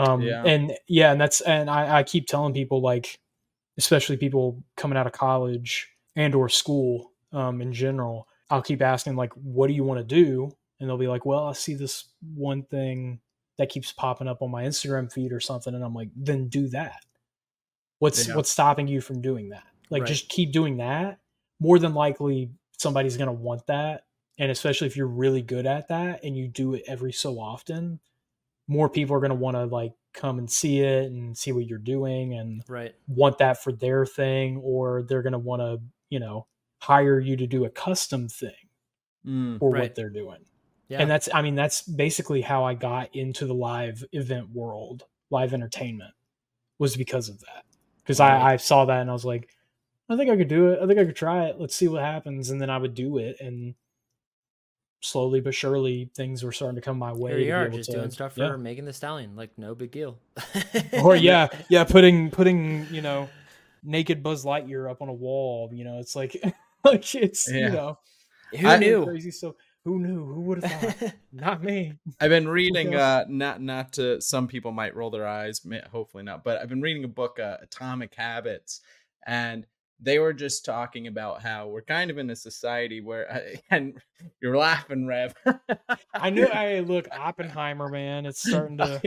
Speaker 2: And I keep telling people, like, especially people coming out of college and or school in general, I'll keep asking, like, what do you want to do? And they'll be like, well, I see this one thing that keeps popping up on my Instagram feed or something. And I'm like, then do that. What's stopping you from doing that? Like, just keep doing that. More than likely, somebody's going to want that. And especially if you're really good at that and you do it every so often, more people are going to want to like come and see it and see what you're doing and want that for their thing, or they're going to want to, you know, hire you to do a custom thing for what they're doing. Yeah. And that's basically how I got into the live event world, live entertainment, was because of that. Because I saw that and I was like, I think I could do it. I think I could try it. Let's see what happens. And then I would do it. And slowly but surely things were starting to come my way.
Speaker 3: Here you are, just doing stuff for Megan Thee Stallion. Like, no big deal.
Speaker 2: Or putting, you know, naked Buzz Lightyear up on a wall. You know, it's like it's, you know.
Speaker 3: Who knew?
Speaker 2: Crazy stuff. Who knew? Who would have thought? Not me.
Speaker 4: I've been reading, not to, some people might roll their eyes, hopefully not, but I've been reading a book, Atomic Habits, and they were just talking about how we're kind of in a society where, and you're laughing, Rev.
Speaker 2: I knew. Look, Oppenheimer, man, it's starting to.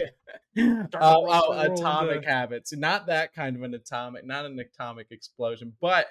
Speaker 4: Atomic Habits, not that kind of an atomic, not an atomic explosion, but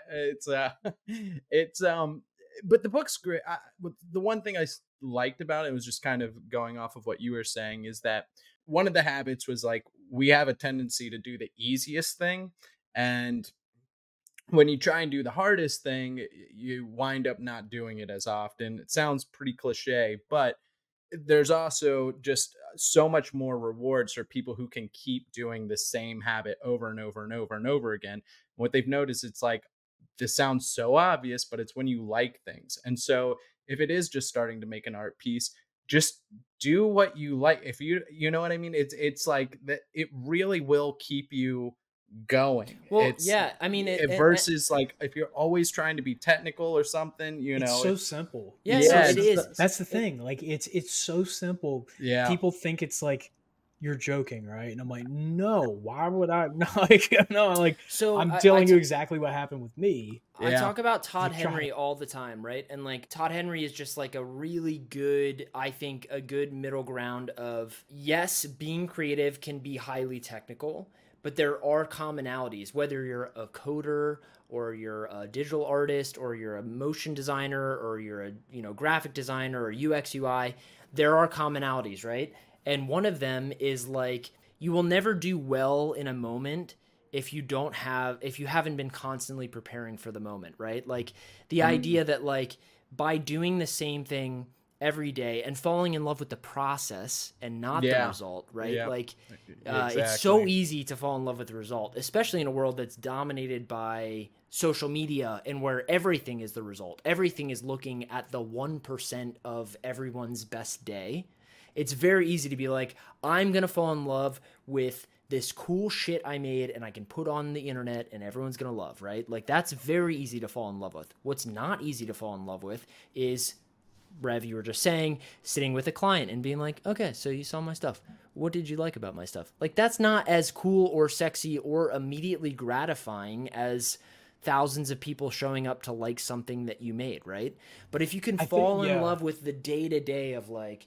Speaker 4: but the book's great. The one thing I liked about it was just kind of going off of what you were saying, is that one of the habits was like, we have a tendency to do the easiest thing, and when you try and do the hardest thing, you wind up not doing it as often. It sounds pretty cliche, but there's also just so much more rewards for people who can keep doing the same habit over and over and over and over again. What they've noticed, it's like, this sounds so obvious, but it's when you like things. And so if it is just starting to make an art piece, just do what you like. If you know what I mean? It's like that. It really will keep you going.
Speaker 3: Well, I mean,
Speaker 4: versus like if you're always trying to be technical or something, you know,
Speaker 2: it's so simple.
Speaker 3: Yeah, it is.
Speaker 2: That's the thing. Like it's so simple.
Speaker 4: Yeah,
Speaker 2: people think it's like you're joking, right? And I'm like, no. Why would I? No, like no. Like, so I'm telling you exactly what happened with me.
Speaker 3: I talk about Todd Henry all the time, right? And like Todd Henry is just like a really good, I think, a good middle ground of, yes, being creative can be highly technical, but there are commonalities, whether you're a coder or you're a digital artist or you're a motion designer or you're a, you know, graphic designer or UX UI, there are commonalities, right? And one of them is like, you will never do well in a moment if you haven't been constantly preparing for the moment, right? Like the idea that like by doing the same thing every day and falling in love with the process and not the result, right? Yeah. Like exactly. It's so easy to fall in love with the result, especially in a world that's dominated by social media and where everything is the result. Everything is looking at the 1% of everyone's best day. It's very easy to be like, I'm going to fall in love with this cool shit I made and I can put on the internet and everyone's going to love, right? Like that's very easy to fall in love with. What's not easy to fall in love with is, Rev, you were just saying, sitting with a client and being like, okay, so you saw my stuff. What did you like about my stuff? Like that's not as cool or sexy or immediately gratifying as thousands of people showing up to like something that you made, right? But if you can fall in love with the day-to-day of like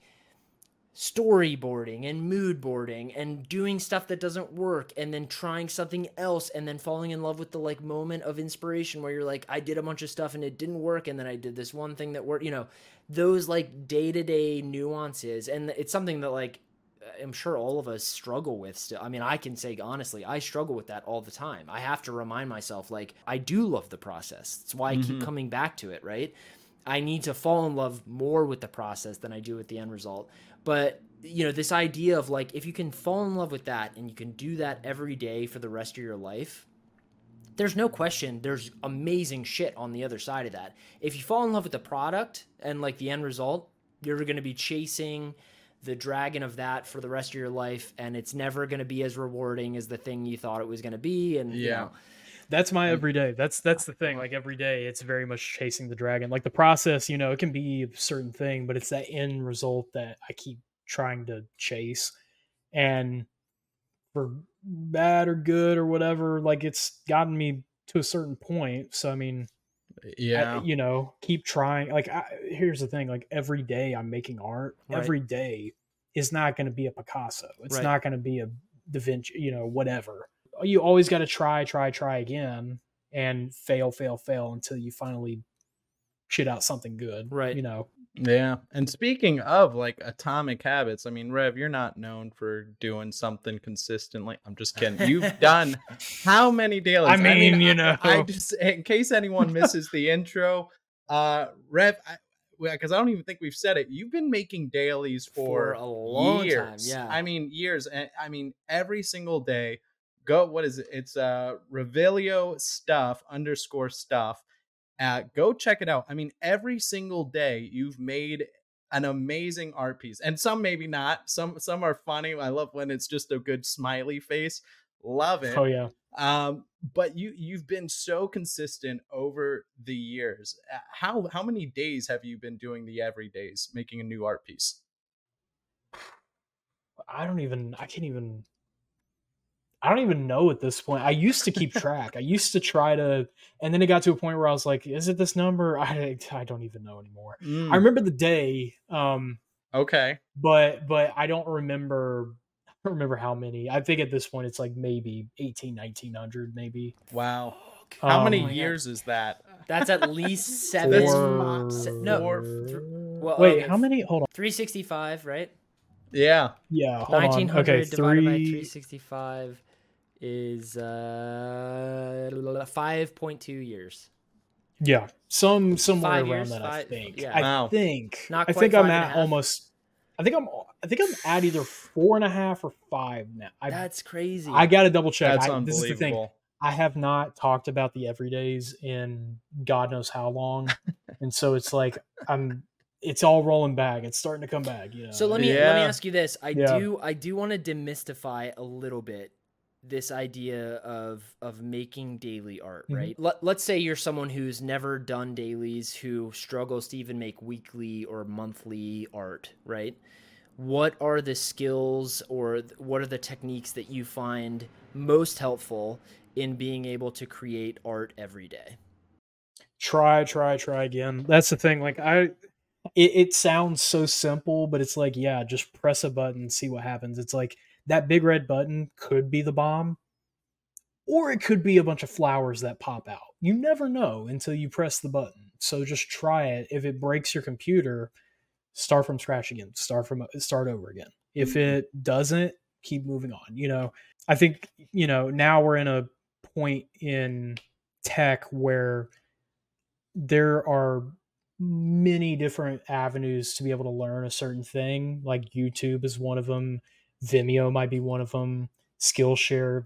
Speaker 3: storyboarding and mood boarding and doing stuff that doesn't work and then trying something else and then falling in love with the like moment of inspiration where you're like, I did a bunch of stuff and it didn't work and then I did this one thing that worked, you know, those like day-to-day nuances. And it's something that like I'm sure all of us struggle with still. I mean, I can say honestly, I struggle with that all the time. I have to remind myself like I do love the process. That's why I keep coming back to it, right? I need to fall in love more with the process than I do with the end result. But, you know, this idea of like, if you can fall in love with that and you can do that every day for the rest of your life, there's no question there's amazing shit on the other side of that. If you fall in love with the product and like the end result, you're going to be chasing the dragon of that for the rest of your life. And it's never going to be as rewarding as the thing you thought it was going to be. And, you know,
Speaker 2: that's my everyday. That's the thing. Like every day, it's very much chasing the dragon. Like the process, you know, it can be a certain thing, but it's that end result that I keep trying to chase. And for bad or good or whatever, like it's gotten me to a certain point. So I mean, you know, keep trying. Like here's the thing. Like every day I'm making art. Right. Every day is not going to be a Picasso. It's not going to be a Da Vinci. You know, whatever. you always got to try again and fail until you finally shit out something good.
Speaker 3: Right.
Speaker 2: You know?
Speaker 4: Yeah. And speaking of like atomic habits, I mean, Rev, you're not known for doing something consistently. I'm just kidding. You've done how many dailies?
Speaker 2: I mean, you know,
Speaker 4: I just, in case anyone misses the intro, Rev, because I don't even think we've said it. You've been making dailies for
Speaker 3: a long
Speaker 4: years.
Speaker 3: time. Yeah.
Speaker 4: I mean, years. And I mean, every single day. What is it? It's Revelio stuff _stuff. Go check it out. I mean, every single day you've made an amazing art piece, and some maybe not. Some are funny. I love when it's just a good smiley face. Love it.
Speaker 2: Oh yeah.
Speaker 4: But you've been so consistent over the years. How many days have you been doing the everydays, making a new art piece?
Speaker 2: I don't even know at this point. I used to keep track. I used to try to, and then it got to a point where I was like, is it this number? I don't even know anymore. I remember the day.
Speaker 4: Okay.
Speaker 2: But I don't remember how many. I think at this point it's like maybe 1900 maybe.
Speaker 4: Wow. How many years is that?
Speaker 3: That's at least 7.
Speaker 2: Wait, how many? Hold on.
Speaker 3: 365, right?
Speaker 4: Yeah.
Speaker 2: Yeah.
Speaker 3: 1900
Speaker 2: okay,
Speaker 3: divided by 365 is 5.2 years.
Speaker 2: Yeah, somewhere
Speaker 3: 5
Speaker 2: around
Speaker 3: years,
Speaker 2: that. I think.
Speaker 3: Yeah.
Speaker 2: I think.
Speaker 3: Not
Speaker 2: I
Speaker 3: quite
Speaker 2: think I'm
Speaker 3: 5.5.
Speaker 2: at almost. I think I'm at either 4.5 or 5 now.
Speaker 3: That's crazy.
Speaker 2: I got to double check.
Speaker 4: That's
Speaker 2: This is the thing.
Speaker 4: unbelievable.
Speaker 2: I have not talked about the everydays in God knows how long, and so it's like it's all rolling back. It's starting to come back. You know.
Speaker 3: So let me ask you this. I do want to demystify a little bit this idea of making daily art, right? Let's say you're someone who's never done dailies, who struggles to even make weekly or monthly art, right? What are the skills or what are the techniques that you find most helpful in being able to create art every day?
Speaker 2: Try again. That's the thing. Like it sounds so simple, but it's like, yeah, just press a button, see what happens. It's like that big red button could be the bomb, or it could be a bunch of flowers that pop out. You never know until you press the button. So just try it. If it breaks your computer, start from scratch again. Start over again. If it doesn't, keep moving on. You know, I think, you know, now we're in a point in tech where there are many different avenues to be able to learn a certain thing. Like YouTube is one of them. Vimeo might be one of them. Skillshare.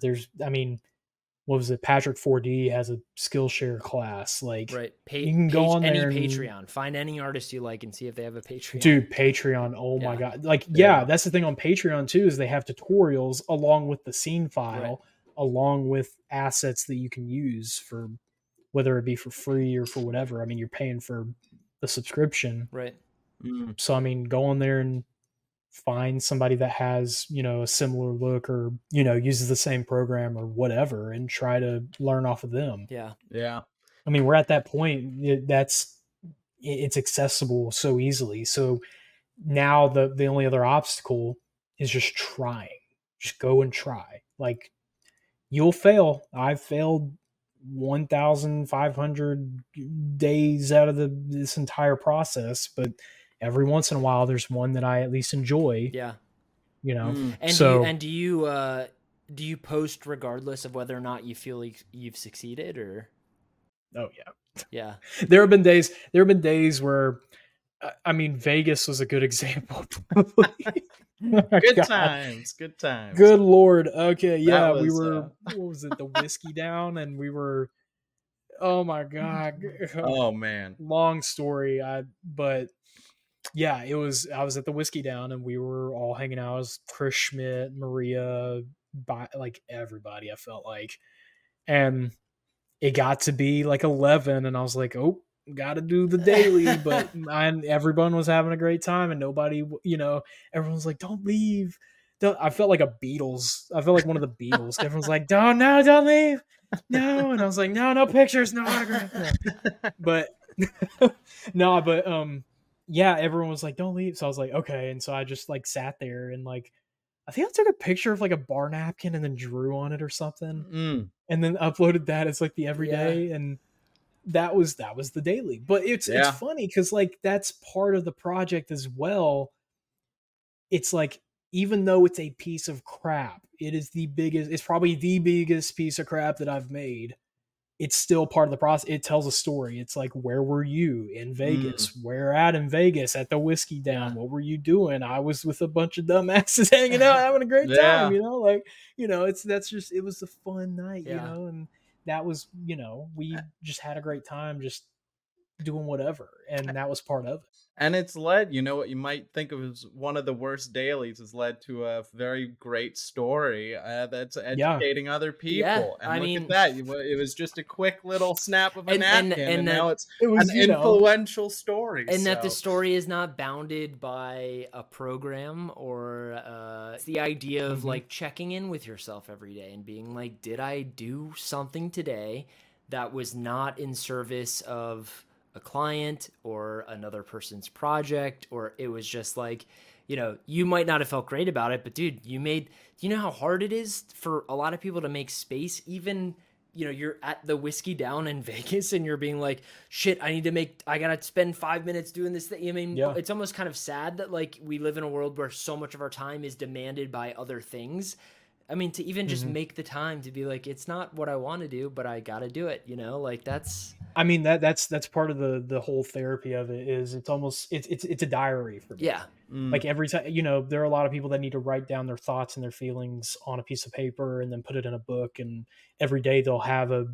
Speaker 2: What was it? Patrick 4D has a Skillshare class. Like,
Speaker 3: right.
Speaker 2: You can go on
Speaker 3: any
Speaker 2: there
Speaker 3: Patreon. Find any artist you like and see if they have a Patreon.
Speaker 2: Dude, Patreon. Oh my God. Like, yeah, that's the thing on Patreon too, is they have tutorials along with the scene file, along with assets that you can use for, whether it be for free or for whatever. I mean, you're paying for the subscription.
Speaker 3: Right.
Speaker 2: So, I mean, go on there and find somebody that has, you know, a similar look or, you know, uses the same program or whatever and try to learn off of them.
Speaker 3: Yeah.
Speaker 4: Yeah.
Speaker 2: I mean, we're at that point it's accessible so easily. So now the only other obstacle is just trying. Just go and try. Like, you'll fail. I've failed 1,500 days out of this entire process, but every once in a while there's one that I at least enjoy.
Speaker 3: Yeah.
Speaker 2: You know.
Speaker 3: And do you post regardless of whether or not you feel like you've succeeded, or?
Speaker 2: Oh yeah.
Speaker 3: Yeah.
Speaker 2: There have been days where, I mean, Vegas was a good example.
Speaker 4: Good times.
Speaker 2: Good Lord. Okay. Yeah. We were, what was it? The Whiskey Down, and we were, oh my God.
Speaker 4: Oh man.
Speaker 2: Long story. But yeah, I was at the Whiskey Down and we were all hanging out. It was Chris Schmidt, Maria, like everybody, I felt like. And it got to be like 11 and I was like, oh, got to do the daily. But everyone was having a great time and nobody, you know, everyone was like, don't leave. I felt like I felt like one of the Beatles. Everyone's like, don't leave. No. And I was like, no pictures, no autograph. But yeah, everyone was like, don't leave. So I was like, okay. And so I just like sat there and like I think I took a picture of like a bar napkin and then drew on it or something, and then uploaded that as like the everyday, and that was the daily. But it's funny because like that's part of the project as well. It's like, even though it's a piece of crap, it's probably the biggest piece of crap that I've made. It's still part of the process. It tells a story. It's like, where were you in Vegas? Where at in Vegas at the Whiskey Down? What were you doing? I was with a bunch of dumbasses hanging out, having a great time, you know, like, you know, it was a fun night, you know, and that was, you know, we just had a great time just doing whatever. And that was part of it.
Speaker 4: And it's led, you know, what you might think of as one of the worst dailies has led to a very great story that's educating other people. And I mean, at that. It was just a quick little snap of a napkin, and now it was an influential story.
Speaker 3: And that the story is not bounded by a program or it's the idea of like checking in with yourself every day and being like, did I do something today that was not in service of a client or another person's project, or it was just like, you know, you might not have felt great about it, but dude, you know how hard it is for a lot of people to make space. Even, you know, you're at the Whiskey Down in Vegas and you're being like, shit, I gotta spend 5 minutes doing this thing. I mean, it's almost kind of sad that like we live in a world where so much of our time is demanded by other things. I mean, to even just make the time to be like, it's not what I want to do, but I got to do it, you know, like that's,
Speaker 2: I mean, that's part of the whole therapy of it is it's a diary for me.
Speaker 3: Yeah.
Speaker 2: Like every time, you know, there are a lot of people that need to write down their thoughts and their feelings on a piece of paper and then put it in a book. And every day they'll have a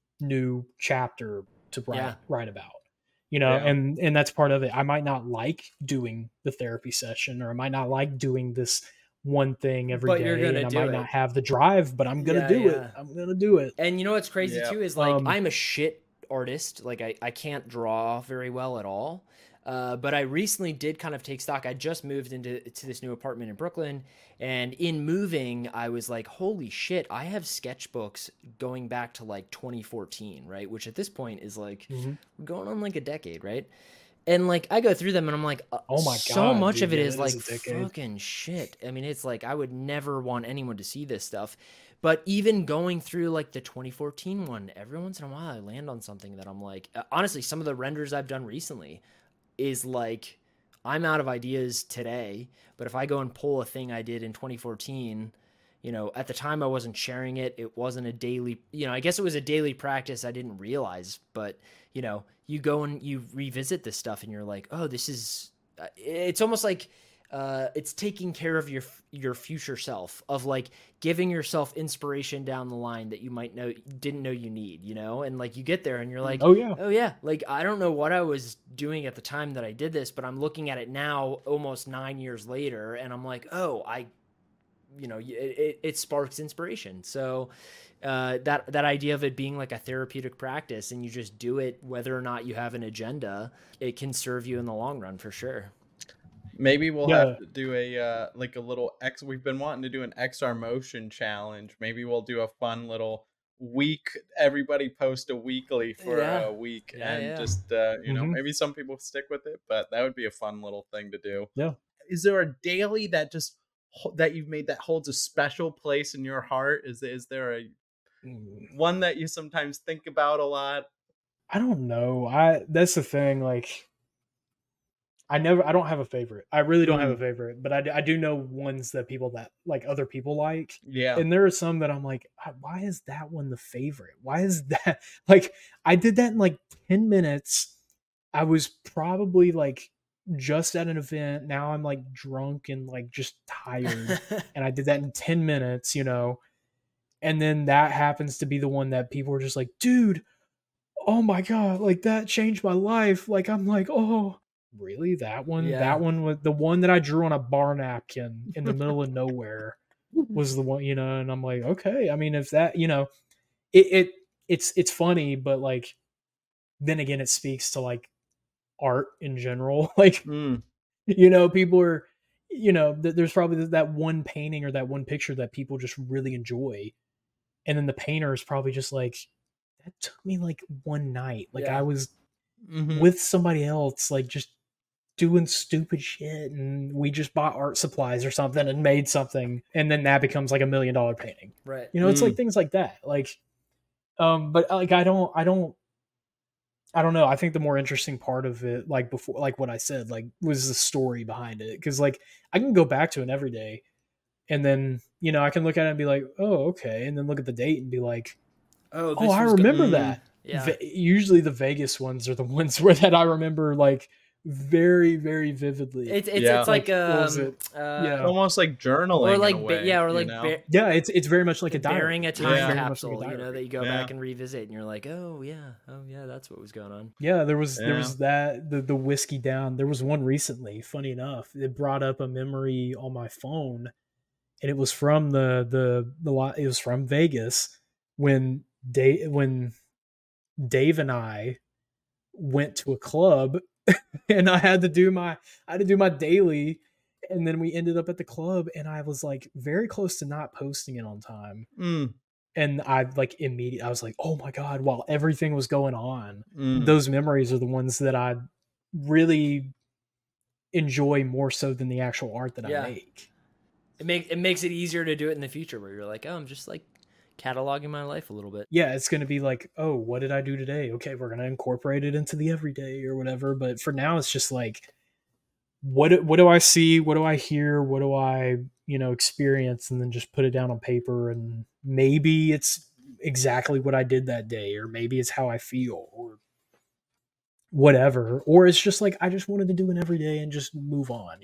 Speaker 2: new chapter to write about, you know, and that's part of it. I might not like doing the therapy session, or I might not like doing this one thing every day, and I might not have the drive, but I'm gonna do it. I'm gonna do it.
Speaker 3: And you know what's crazy too is like I'm a shit artist. Like I can't draw very well at all. But I recently did kind of take stock. I just moved to this new apartment in Brooklyn, and in moving, I was like, holy shit, I have sketchbooks going back to like 2014, right? Which at this point is like going on like a decade, right? And like I go through them and I'm like, oh my god, so much of it is like fucking shit. I mean, it's like I would never want anyone to see this stuff. But even going through like the 2014 one, every once in a while I land on something that I'm like, honestly, some of the renders I've done recently is like, I'm out of ideas today, but if I go and pull a thing I did in 2014, you know, at the time I wasn't sharing it. It wasn't a daily, you know, I guess it was a daily practice I didn't realize, but you know, you go and you revisit this stuff and you're like, oh, this is, it's almost like it's taking care of your future self, of like giving yourself inspiration down the line that you might didn't know you need, you know? And like you get there and you're like, oh yeah. Like, I don't know what I was doing at the time that I did this, but I'm looking at it now almost 9 years later. And I'm like, oh, you know, it sparks inspiration. So that idea of it being like a therapeutic practice and you just do it whether or not you have an agenda, it can serve you in the long run for sure.
Speaker 4: Maybe we'll have to do a like a little we've been wanting to do an XR Motion challenge. Maybe we'll do a fun little week, everybody post a weekly for a week, just you know, maybe some people stick with it, but that would be a fun little thing to do. Is there a daily that you've made that holds a special place in your heart? Is there a one that you sometimes think about a lot?
Speaker 2: I don't know. That's the thing. Like, I don't have a favorite. I really don't have a favorite, but I do know ones that other people like. Yeah. And there are some that I'm like, why is that one the favorite? Why is that? Like, I did that in like 10 minutes. I was probably like just at an event. Now I'm like drunk and like just tired. And I did that in 10 minutes, you know? And then that happens to be the one that people are just like, dude, oh my God, like that changed my life. Like, I'm like, oh, really? That one? Yeah. That one was the one that I drew on a bar napkin in the middle of nowhere was the one, you know? And I'm like, okay. I mean, if that, you know, it's funny, but like, then again, it speaks to like art in general. Like, you know, people are, you know, there's probably that one painting or that one picture that people just really enjoy. And then the painter is probably just like, that took me like one night. Like I was with somebody else, like just doing stupid shit, and we just bought art supplies or something and made something, and then that becomes like $1 million painting.
Speaker 3: Right.
Speaker 2: You know, it's like things like that. Like, but like I don't know. I think the more interesting part of it, like before, like what I said, like was the story behind it. Because like I can go back to it every day, and then I can look at it and be like, oh, okay, and then look at the date and be like, oh, I remember that.
Speaker 3: Yeah.
Speaker 2: Usually the Vegas ones are the ones where that I remember like very, very vividly.
Speaker 3: It's like
Speaker 4: almost like journaling,
Speaker 3: or like
Speaker 2: it's very much like a diary.
Speaker 3: Bearing a time capsule, that you go back and revisit, and you're like, oh yeah, that's what was going on.
Speaker 2: Yeah, there was that the whiskey down. There was one recently, funny enough, it brought up a memory on my phone, and it was from it was from Vegas when Dave and I went to a club. And I had to do my daily, and then we ended up at the club, and I was like very close to not posting it on time. And I like I was like, oh my God, while everything was going on, those memories are the ones that I really enjoy more so than the actual art that I make.
Speaker 3: It makes it easier to do it in the future, where you're like, oh, I'm just like cataloging my life a little bit.
Speaker 2: Yeah, it's going to be like, oh, what did I do today? Okay, we're going to incorporate it into the everyday or whatever. But for now, it's just like, what do I see? What do I hear? What do I, experience? And then just put it down on paper. And maybe it's exactly what I did that day, or maybe it's how I feel, or whatever. Or it's just like, I just wanted to do an everyday and just move on,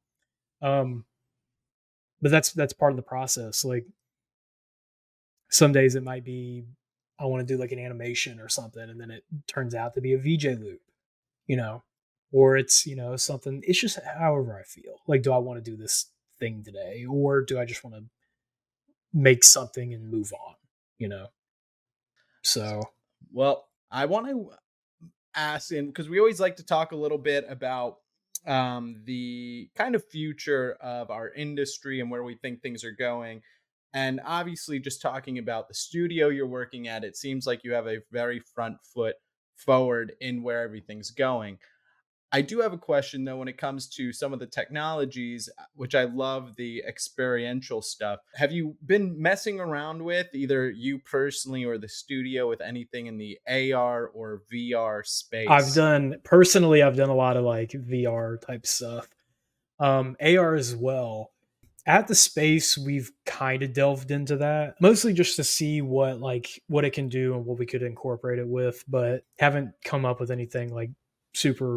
Speaker 2: But that's part of the process. Like, some days it might be, I want to do like an animation or something, and then it turns out to be a VJ loop, or it's, something, it's just however I feel. Like, do I want to do this thing today, or do I just want to make something and move on, So,
Speaker 4: well, I want to ask, because we always like to talk a little bit about the kind of future of our industry and where we think things are going. And obviously, just talking about the studio you're working at, it seems like you have a very front foot forward in where everything's going. I do have a question, though, when it comes to some of the technologies, which I love the experiential stuff. Have you been messing around with, either you personally or the studio, with anything in the AR or VR space?
Speaker 2: I've done a lot of like VR type stuff. AR as well. At the space, we've kind of delved into that, mostly just to see what it can do and what we could incorporate it with, but haven't come up with anything like super,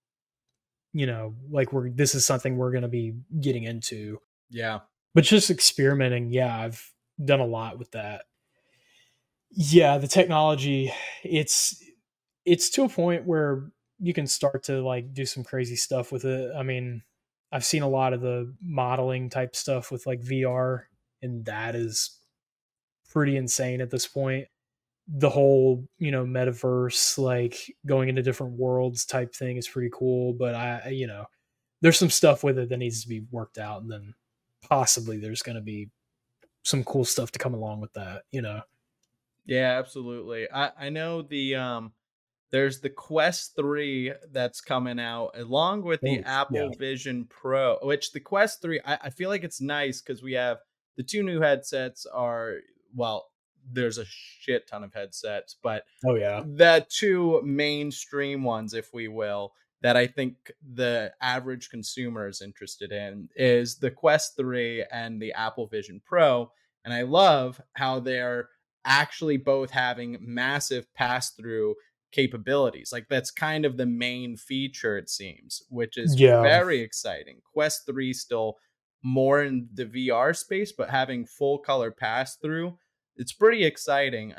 Speaker 2: like this is something we're going to be getting into.
Speaker 4: Yeah.
Speaker 2: But just experimenting. Yeah. I've done a lot with that. Yeah. The technology, it's to a point where you can start to like do some crazy stuff with it. I mean, I've seen a lot of the modeling type stuff with like VR, and that is pretty insane at this point. The whole, metaverse, like going into different worlds type thing is pretty cool, but there's some stuff with it that needs to be worked out, and then possibly there's going to be some cool stuff to come along with that,
Speaker 4: Yeah, absolutely. I know there's the Quest 3 that's coming out, along with the Apple Vision Pro, which the Quest 3, I feel like it's nice because we have the two new headsets there's a shit ton of headsets, but the two mainstream ones, if we will, that I think the average consumer is interested in is the Quest 3 and the Apple Vision Pro. And I love how they're actually both having massive pass-through capabilities. Like, that's kind of the main feature, it seems, which is very exciting. Quest 3 still more in the VR space, but having full color pass through, it's pretty exciting.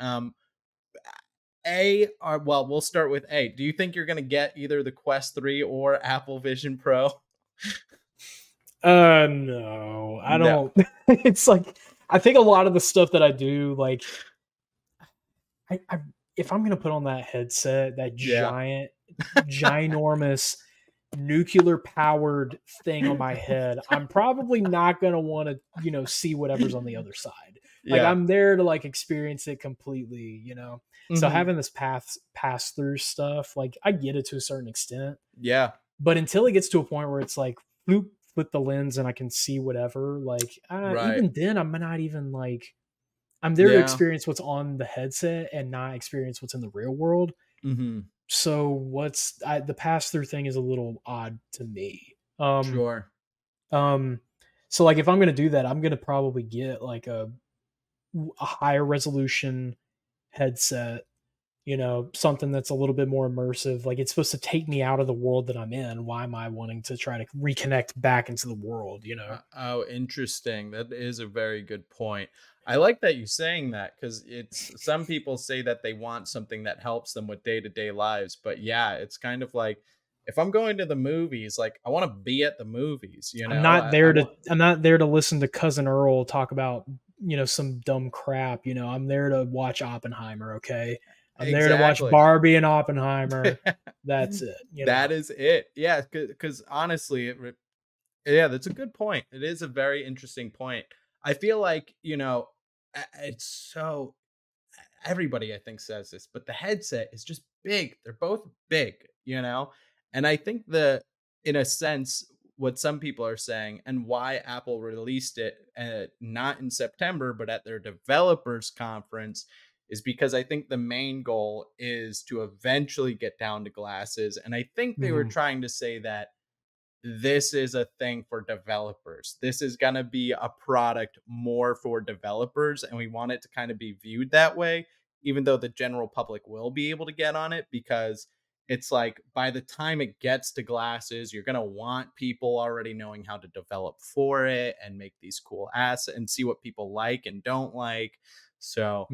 Speaker 4: We'll start with A. Do you think you're going to get either the Quest 3 or Apple Vision Pro?
Speaker 2: No, I don't. It's like, I think a lot of the stuff that I do, like, if I'm going to put on that headset, that ginormous nuclear powered thing on my head, I'm probably not going to want to, see whatever's on the other side. Like, I'm there to like experience it completely, So having this pass through stuff, like, I get it to a certain extent.
Speaker 4: Yeah.
Speaker 2: But until it gets to a point where it's like, flip the lens and I can see whatever, like, even then, I'm not even like, I'm there to experience what's on the headset and not experience what's in the real world.
Speaker 4: Mm-hmm.
Speaker 2: So the pass through thing is a little odd to me.
Speaker 4: Sure.
Speaker 2: So like if I'm going to do that, I'm going to probably get like a higher resolution headset, something that's a little bit more immersive. Like it's supposed to take me out of the world that I'm in. Why am I wanting to try to reconnect back into the world,
Speaker 4: Oh, interesting. That is a very good point. I like that you saying that, because it's some people say that they want something that helps them with day-to-day lives. But yeah, it's kind of like, if I'm going to the movies, like I want to be at the movies,
Speaker 2: I'm not there to listen to Cousin Earl talk about, some dumb crap. I'm there to watch Oppenheimer. Okay. I'm there to watch Barbie and Oppenheimer. That's it.
Speaker 4: That is it. Yeah. Cause honestly, that's a good point. It is a very interesting point. I feel like, it's so, everybody I think says this, but the headset is just big. They're both big, and I think in a sense, what some people are saying and why Apple released it not in September, but at their developers conference, is because I think the main goal is to eventually get down to glasses. And I think they were trying to say that this is a thing for developers. This is going to be a product more for developers, and we want it to kind of be viewed that way, even though the general public will be able to get on it, because it's like by the time it gets to glasses, you're going to want people already knowing how to develop for it and make these cool assets and see what people like and don't like. So,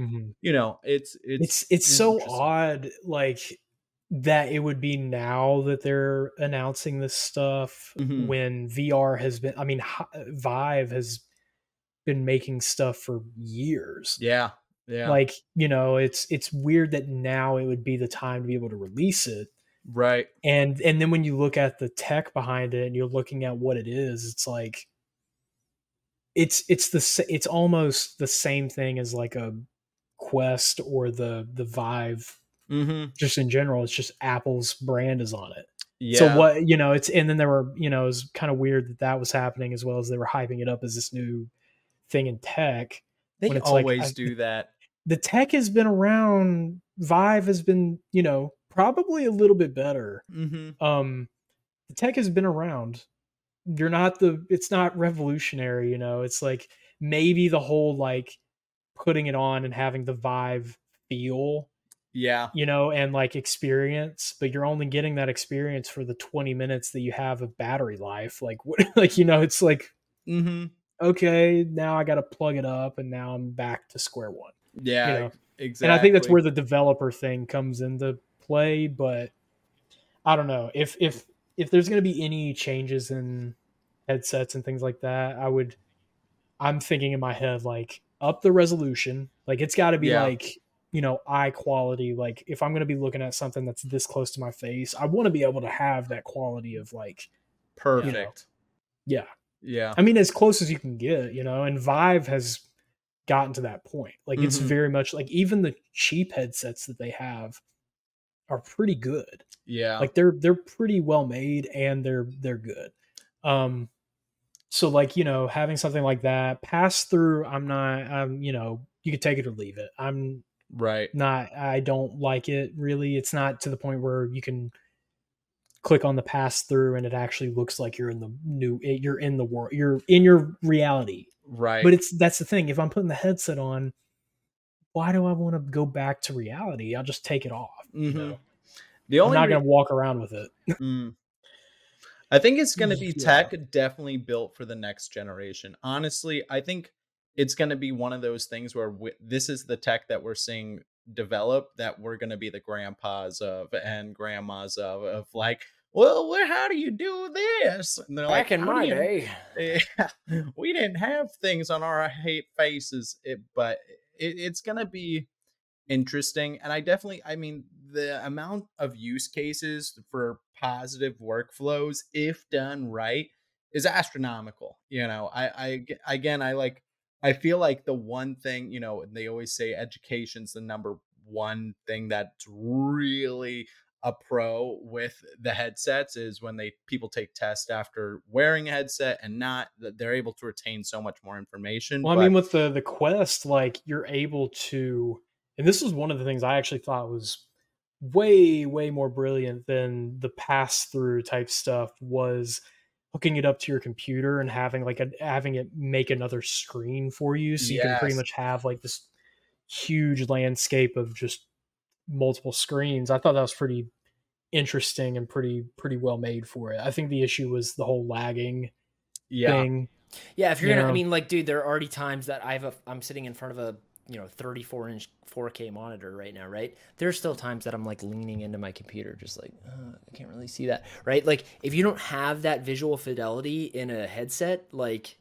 Speaker 4: it's
Speaker 2: so odd, like, that it would be now that they're announcing this stuff when VR has been, Vive has been making stuff for years.
Speaker 4: Yeah. Yeah.
Speaker 2: Like, it's weird that now it would be the time to be able to release it.
Speaker 4: Right.
Speaker 2: And then when you look at the tech behind it and you're looking at what it is, it's like, it's almost the same thing as like a Quest or the Vive. Just in general, it's just Apple's brand is on it. Yeah. So what, it's, and then there were, it was kind of weird that was happening, as well as they were hyping it up as this new thing in tech.
Speaker 4: They always do that.
Speaker 2: The tech has been around. Vive has been, probably a little bit better. The tech has been around. It's not revolutionary, it's like maybe the whole, like, putting it on and having the Vive feel, and like experience, but you're only getting that experience for the 20 minutes that you have of battery life. Like, what, like, it's like, okay, now I got to plug it up and now I'm back to square one.
Speaker 4: Yeah, exactly.
Speaker 2: And I think that's where the developer thing comes into play, but I don't know if there's going to be any changes in headsets and things like that. I'm thinking in my head, like, up the resolution. Like, it's got to be like, eye quality. Like, if I'm going to be looking at something that's this close to my face, I want to be able to have that quality of, like,
Speaker 4: perfect.
Speaker 2: Yeah.
Speaker 4: I
Speaker 2: mean, as close as you can get, and Vive has gotten to that point. Like, it's very much like, even the cheap headsets that they have are pretty good.
Speaker 4: Yeah.
Speaker 2: Like, they're pretty well made and they're good. So, like, having something like that pass through, you could take it or leave it. I don't like it really. It's not to the point where you can click on the pass through and it actually looks like you're in the world, you're in your reality.
Speaker 4: Right.
Speaker 2: But that's the thing. If I'm putting the headset on, why do I want to go back to reality? I'll just take it off. I'm not going to walk around with it.
Speaker 4: I think it's going to be tech definitely built for the next generation. Honestly, I think it's going to be one of those things where this is the tech that we're seeing develop, that we're going to be the grandpas of and grandmas of like, well, how do you do this? And they're
Speaker 3: back
Speaker 4: like,
Speaker 3: in my day,
Speaker 4: we didn't have things on our hate faces, but it's going to be interesting. And I mean, the amount of use cases for positive workflows, if done right, is astronomical. I feel like the one thing, they always say education's the number one thing that's really a pro with the headsets is when people take tests after wearing a headset and not, that they're able to retain so much more information.
Speaker 2: Well, I mean, with the Quest, like you're able to, and this was one of the things I actually thought was way more brilliant than the pass through type stuff, was hooking it up to your computer and having having it make another screen for you, so you can pretty much have like this huge landscape of just multiple screens. I thought that was pretty interesting and pretty well made for it. I think the issue was the whole lagging thing.
Speaker 3: Yeah, if you're gonna, I mean, like, dude, there are already times that I'm sitting in front of a 34-inch 4K monitor right now, right? There's still times that I'm like leaning into my computer, just like I can't really see that, right? Like, if you don't have that visual fidelity in a headset, like,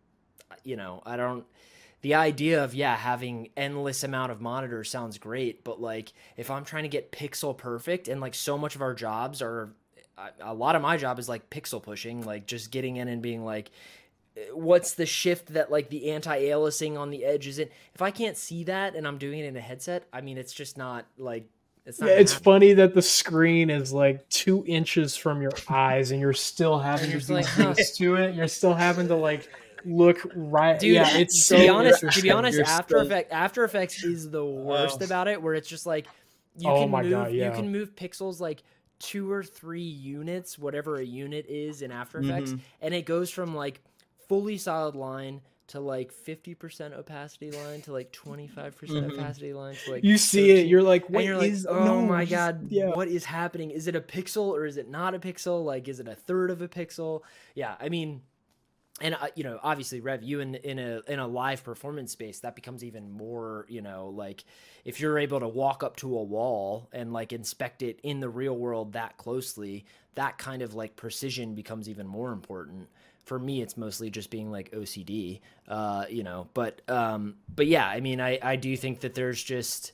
Speaker 3: I don't. The idea of having endless amount of monitors sounds great, but like if I'm trying to get pixel perfect, and like so much of our jobs are, a lot of my job is like pixel pushing, like just getting in and being like, what's the shift that like the anti-aliasing on the edge isn't. If I can't see that and I'm doing it in a headset, I mean, it's just not like, it's not.
Speaker 2: It's funny that the screen is like 2 inches from your eyes and you're still having to do things to it. You're still having to like look right.
Speaker 3: Dude,
Speaker 2: yeah, it's
Speaker 3: to be honest, After Effects is the worst about it, where it's just like you can move pixels like 2 or 3 units, whatever a unit is in After Effects, and it goes from like fully solid line to like 50% opacity line to like 25% opacity line to like
Speaker 2: you see 13. It, you're like, what is?
Speaker 3: Oh my god, what is happening? Is it a pixel or is it not a pixel? Like, is it a third of a pixel? Yeah, I mean. And obviously, Rev, you in a live performance space, that becomes even more, like if you're able to walk up to a wall and like inspect it in the real world that closely, that kind of like precision becomes even more important. For me, it's mostly just being like OCD, But yeah, I mean, I do think that there's just.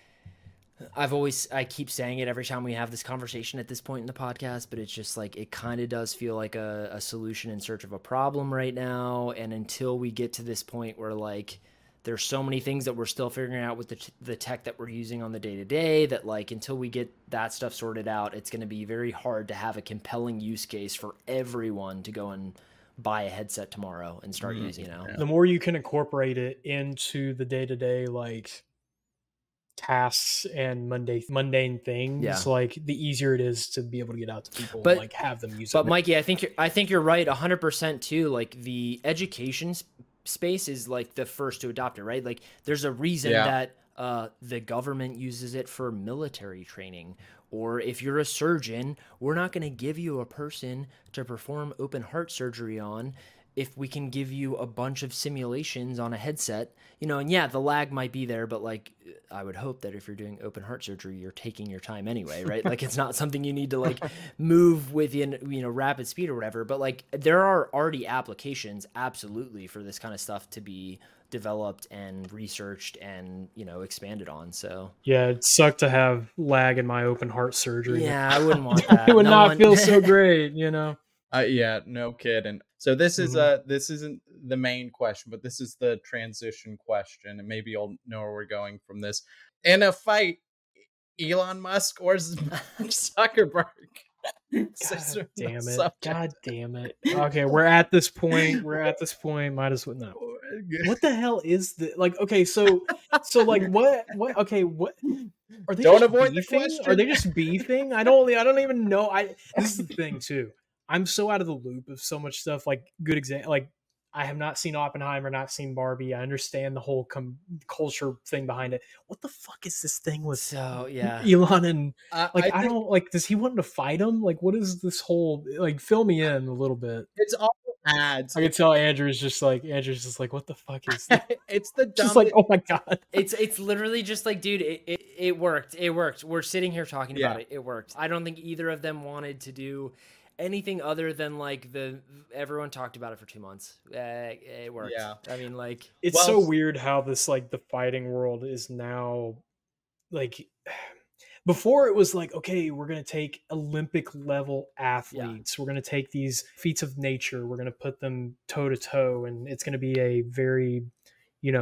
Speaker 3: I keep saying it every time we have this conversation at this point in the podcast, but it's just like, it kind of does feel like a solution in search of a problem right now. And until we get to this point where like, there's so many things that we're still figuring out with the tech that we're using on the day to day, that like, until we get that stuff sorted out, it's going to be very hard to have a compelling use case for everyone to go and buy a headset tomorrow and start using it.
Speaker 2: The more you can incorporate it into the day to day, like, tasks and mundane things, like the easier it is to be able to get out to people and like have them use it.
Speaker 3: But Mikey, I think you're right 100% too. Like the education space is like the first to adopt it, right? Like there's a reason that the government uses it for military training. Or if you're a surgeon, we're not going to give you a person to perform open heart surgery on if we can give you a bunch of simulations on a headset, and the lag might be there, but like, I would hope that if you're doing open heart surgery, you're taking your time anyway, right? Like it's not something you need to like move within, rapid speed or whatever, but like there are already applications absolutely for this kind of stuff to be developed and researched and, expanded on. So
Speaker 2: yeah, it sucked to have lag in my open heart surgery.
Speaker 3: Yeah, I wouldn't want that.
Speaker 2: It would feel so great,
Speaker 4: Yeah, no kidding. So this is this isn't the main question, but this is the transition question, and maybe you'll know where we're going from this. In a fight, Elon Musk or Zuckerberg?
Speaker 2: God damn it. Okay, we're at this point. Might as well no. What the hell is the like? Okay, so like what? Okay, what? Are they
Speaker 4: don't avoid beefing? The question.
Speaker 2: Are they just beefing? I don't even know. This is the thing too. I'm so out of the loop of so much stuff. Like good example, like I have not seen Oppenheimer, not seen Barbie. I understand the whole culture thing behind it. What the fuck is this thing with Elon and I don't like. Does he want to fight him? Like, what is this whole like? Fill me in a little bit.
Speaker 4: It's all ads.
Speaker 2: I can tell Andrew's just like, what the fuck is that?
Speaker 4: It's the
Speaker 2: just like, oh my god.
Speaker 3: It's literally just like, dude, it worked. It worked. We're sitting here talking about it. It worked. I don't think either of them wanted to do anything other than like everyone talked about it for 2 months. It worked. Yeah. I mean, like
Speaker 2: it's so weird how this like the fighting world is now like. Before it was like, okay, we're going to take Olympic level athletes. Yeah. We're going to take these feats of nature. We're going to put them toe to toe. And it's going to be a very,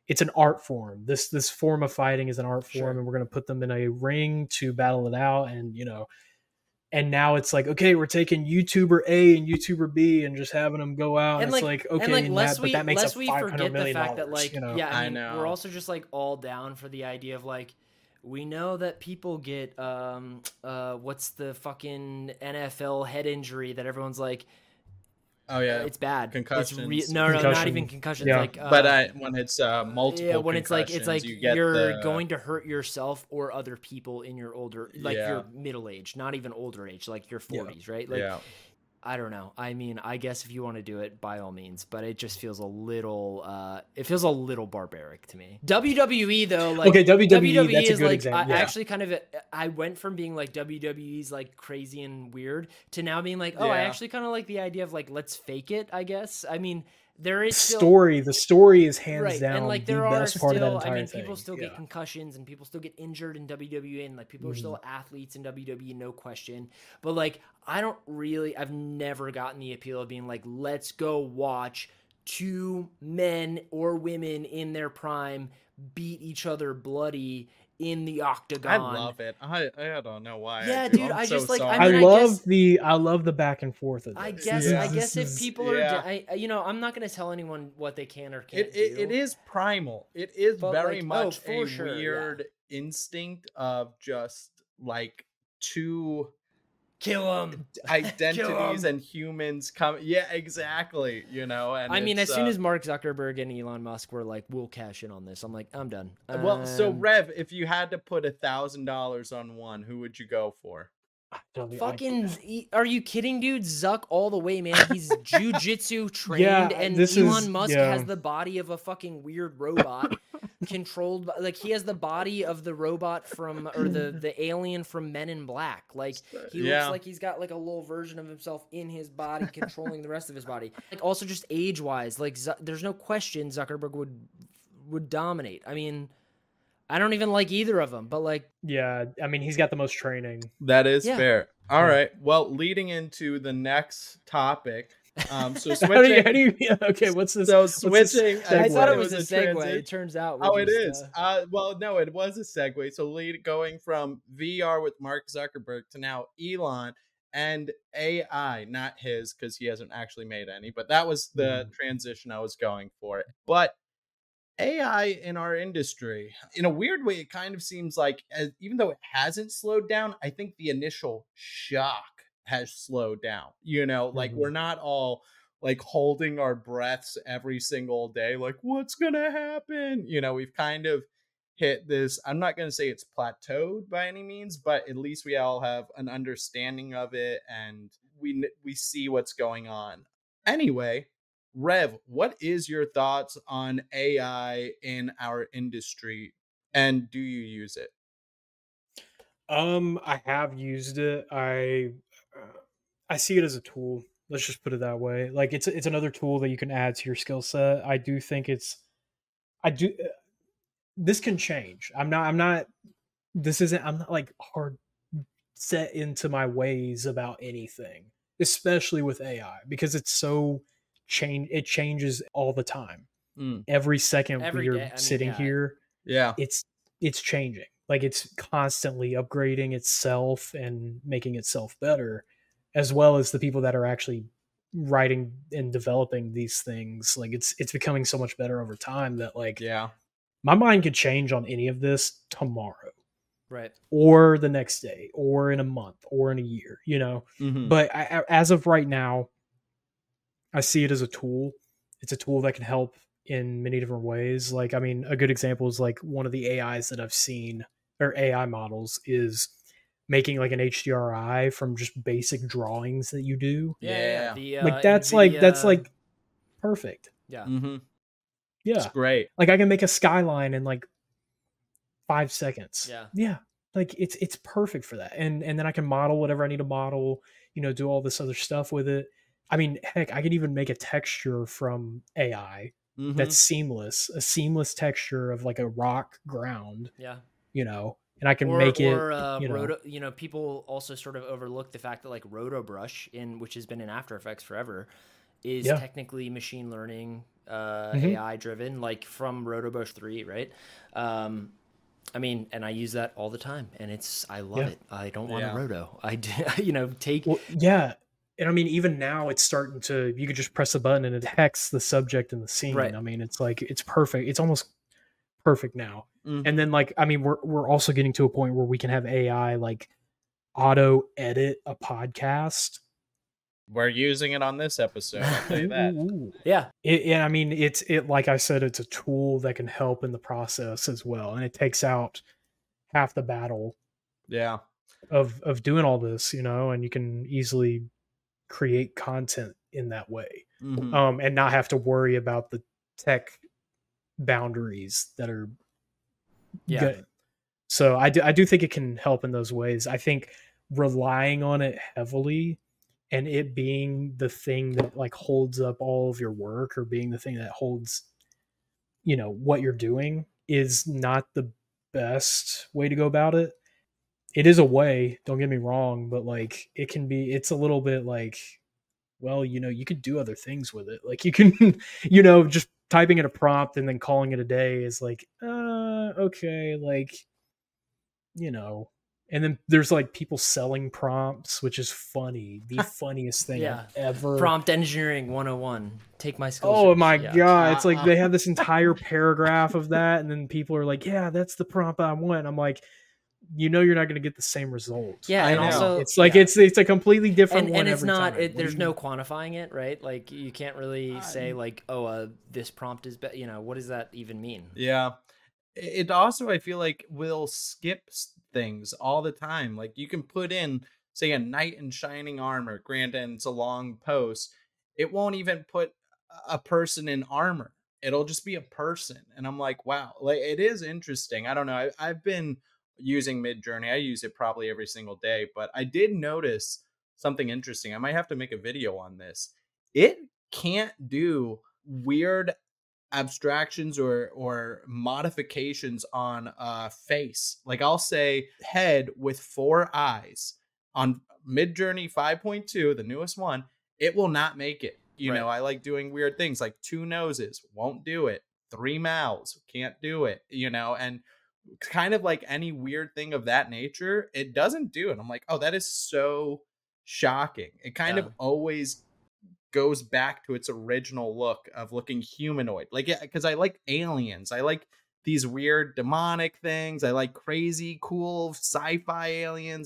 Speaker 2: it's an art form. This form of fighting is an art form,
Speaker 3: Sure.
Speaker 2: and we're going to put them in a ring to battle it out. And and now it's like, okay, we're taking YouTuber A and YouTuber B and just having them go out. And it's like, okay, but that makes up $500 million.
Speaker 3: Fact that I mean,
Speaker 4: know.
Speaker 3: we're also just like all down for the idea of like, we know that people get what's the fucking NFL head injury that everyone's like,
Speaker 4: oh yeah,
Speaker 3: it's bad.
Speaker 4: Concussions.
Speaker 3: It's no, not even concussions.
Speaker 2: Yeah.
Speaker 3: Like,
Speaker 4: but when it's multiple,
Speaker 3: yeah, when it's like you're going to hurt yourself or other people in your older, like your middle age, not even older age, like your 40s, right? Like, I don't know. I mean, I guess if you want to do it, by all means, but it just feels a little barbaric to me. WWE though, like,
Speaker 2: okay, WWE that's a good
Speaker 3: like,
Speaker 2: example.
Speaker 3: I actually kind of, I went from being like WWE's like crazy and weird to now being like, I actually kind of like the idea of like, let's fake it, I guess. I mean, there is
Speaker 2: the story is hands down
Speaker 3: and like
Speaker 2: the
Speaker 3: there
Speaker 2: best
Speaker 3: are
Speaker 2: part of that
Speaker 3: still,
Speaker 2: entire
Speaker 3: I mean,
Speaker 2: thing.
Speaker 3: people still get concussions and people still get injured in WWE, and like people are still athletes in WWE, no question. But like, I've never gotten the appeal of being like, let's go watch two men or women in their prime beat each other bloody in the octagon.
Speaker 4: I love it. I don't know why.
Speaker 3: Yeah,
Speaker 4: I do.
Speaker 3: dude,
Speaker 4: I'm
Speaker 3: I
Speaker 4: so
Speaker 3: just like,
Speaker 4: sorry.
Speaker 3: I mean,
Speaker 2: I love the back and forth of this.
Speaker 3: I guess if people are, I'm not going to tell anyone what they can or can't do.
Speaker 4: It is primal. It is
Speaker 3: But,
Speaker 4: very
Speaker 3: like,
Speaker 4: much
Speaker 3: for
Speaker 4: a
Speaker 3: sure,
Speaker 4: weird instinct of just like two
Speaker 3: Kill them.
Speaker 4: identities and humans come. Yeah, exactly. And
Speaker 3: I mean, as soon as Mark Zuckerberg and Elon Musk were like, we'll cash in on this, I'm like, I'm done.
Speaker 4: well, so Rev, if you had to put $1,000 on one, who would you go for?
Speaker 3: Are you kidding, dude? Zuck all the way, man. He's jujitsu trained, and Elon Musk has the body of a fucking weird robot controlled by, like, he has the body of the robot or the alien from Men in Black. Like, he looks like he's got like a little version of himself in his body controlling the rest of his body. Like, also just age wise, like there's no question Zuckerberg would dominate. I mean, I don't even like either of them, but like,
Speaker 2: yeah, I mean, he's got the most training.
Speaker 4: That is fair. All right. Well, leading into the next topic. So switching.
Speaker 2: Okay, what's this?
Speaker 4: So switching.
Speaker 3: I thought it was a segue. It turns out.
Speaker 4: It is. Well, no, it was a segue. So going from VR with Mark Zuckerberg to now Elon and AI, not his, because he hasn't actually made any, but that was the transition I was going for. But AI in our industry, in a weird way, it kind of seems like, even though it hasn't slowed down, I think the initial shock has slowed down. Like, we're not all like holding our breaths every single day, like, what's gonna happen? We've kind of hit this, I'm not gonna say it's plateaued by any means, but at least we all have an understanding of it, and we see what's going on. Anyway, Rev, what is your thoughts on AI in our industry, and do you use it?
Speaker 2: I have used it. I see it as a tool. Let's just put it that way. Like, it's another tool that you can add to your skill set. I do think this can change. I'm not like hard set into my ways about anything, especially with AI, because it's so it changes all the time. Every second we're sitting here, it's changing. Like, it's constantly upgrading itself and making itself better, as well as the people that are actually writing and developing these things. Like, it's becoming so much better over time that, like, my mind could change on any of this tomorrow,
Speaker 3: right,
Speaker 2: or the next day, or in a month, or in a year, But as of right now, I see it as a tool. It's a tool that can help in many different ways. Like, I mean, a good example is like one of the AIs that I've seen, or AI models, is making like an HDRI from just basic drawings that you do.
Speaker 3: Yeah.
Speaker 2: Like, that's like perfect.
Speaker 3: Yeah.
Speaker 4: Mm-hmm.
Speaker 2: Yeah.
Speaker 4: It's great.
Speaker 2: Like, I can make a skyline in like 5 seconds.
Speaker 3: Yeah.
Speaker 2: Yeah. Like, it's perfect for that. And then I can model whatever I need to model, do all this other stuff with it. I mean, heck, I could even make a texture from AI that's seamless, a seamless texture of like a rock ground.
Speaker 3: Yeah.
Speaker 2: And I can make it.
Speaker 3: People also sort of overlook the fact that like RotoBrush, which has been in After Effects forever, is technically machine learning AI driven, like from Rotobush 3, right? I mean, and I use that all the time, and I love it. I don't want a roto. I do,
Speaker 2: yeah. And I mean, even now it's starting to, you could just press a button and it detects the subject and the scene.
Speaker 3: Right.
Speaker 2: I mean, it's like, it's perfect. It's almost perfect now. And then like, I mean, we're also getting to a point where we can have AI like auto edit a podcast.
Speaker 4: We're using it on this episode. I'll tell you that.
Speaker 3: Yeah.
Speaker 2: And I mean, it's like I said, it's a tool that can help in the process as well. And it takes out half the battle.
Speaker 4: Yeah.
Speaker 2: Of doing all this, and you can easily create content in that way. And not have to worry about the tech boundaries that are good. So I do think it can help in those ways. I think relying on it heavily and it being the thing that like holds up all of your work, or being the thing that holds, what you're doing, is not the best way to go about it. It is a way, don't get me wrong, but like it's a little bit like, well, you could do other things with it. Like you can, just typing in a prompt and then calling it a day is like, okay, like, and then there's like people selling prompts, which is funny. The funniest thing ever.
Speaker 3: Prompt engineering 101. Take my skills.
Speaker 2: Oh my God. It's like they have this entire paragraph of that. And then people are like, yeah, that's the prompt I want. I'm like, you're not going to get the same result.
Speaker 3: Yeah. And also
Speaker 2: it's like, it's a completely different one.
Speaker 3: And it's
Speaker 2: every
Speaker 3: not,
Speaker 2: time.
Speaker 3: There's no quantifying it, right? Like you can't really say like, this prompt is better. What does that even mean?
Speaker 4: Yeah. It also, I feel like, will skip things all the time. Like you can put in, say, a knight in shining armor. Granted, it's a long post. It won't even put a person in armor. It'll just be a person. And I'm like, wow, like it is interesting. I don't know. I've been using Midjourney. I use it probably every single day, but I did notice something interesting. I might have to make a video on this. It can't do weird abstractions or modifications on a face. Like I'll say head with 4 eyes on Midjourney 5.2, the newest one. It will not make it. I like doing weird things like 2 noses, won't do it. 3 mouths, can't do it. And kind of like any weird thing of that nature, it doesn't do it. I'm like, oh, that is so shocking. It kind of always goes back to its original look of looking humanoid. Like, because I like aliens. I like these weird demonic things. I like crazy, cool sci-fi aliens.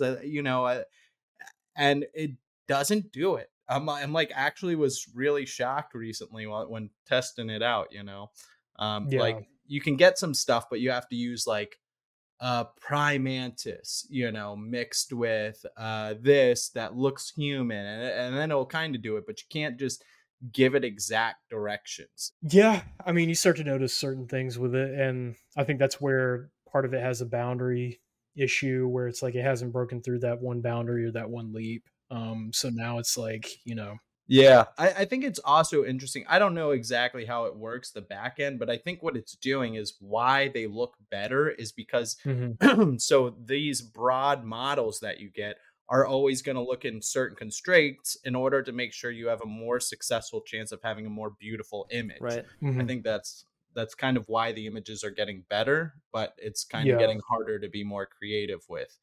Speaker 4: And it doesn't do it. I'm like actually was really shocked recently when testing it out. Like you can get some stuff, but you have to use like prime mantis, mixed with this that looks human, and then it'll kind of do it, but you can't just give it exact directions.
Speaker 2: Yeah, I mean, you start to notice certain things with it, and I think that's where part of it has a boundary issue, where it's like it hasn't broken through that one boundary or that one leap. So now it's like,
Speaker 4: Yeah, I think it's also interesting. I don't know exactly how it works, the back end, but I think what it's doing is why they look better is because so these broad models that you get are always going to look in certain constraints in order to make sure you have a more successful chance of having a more beautiful image.
Speaker 3: Right.
Speaker 4: I think that's kind of why the images are getting better, but it's kind of getting harder to be more creative with.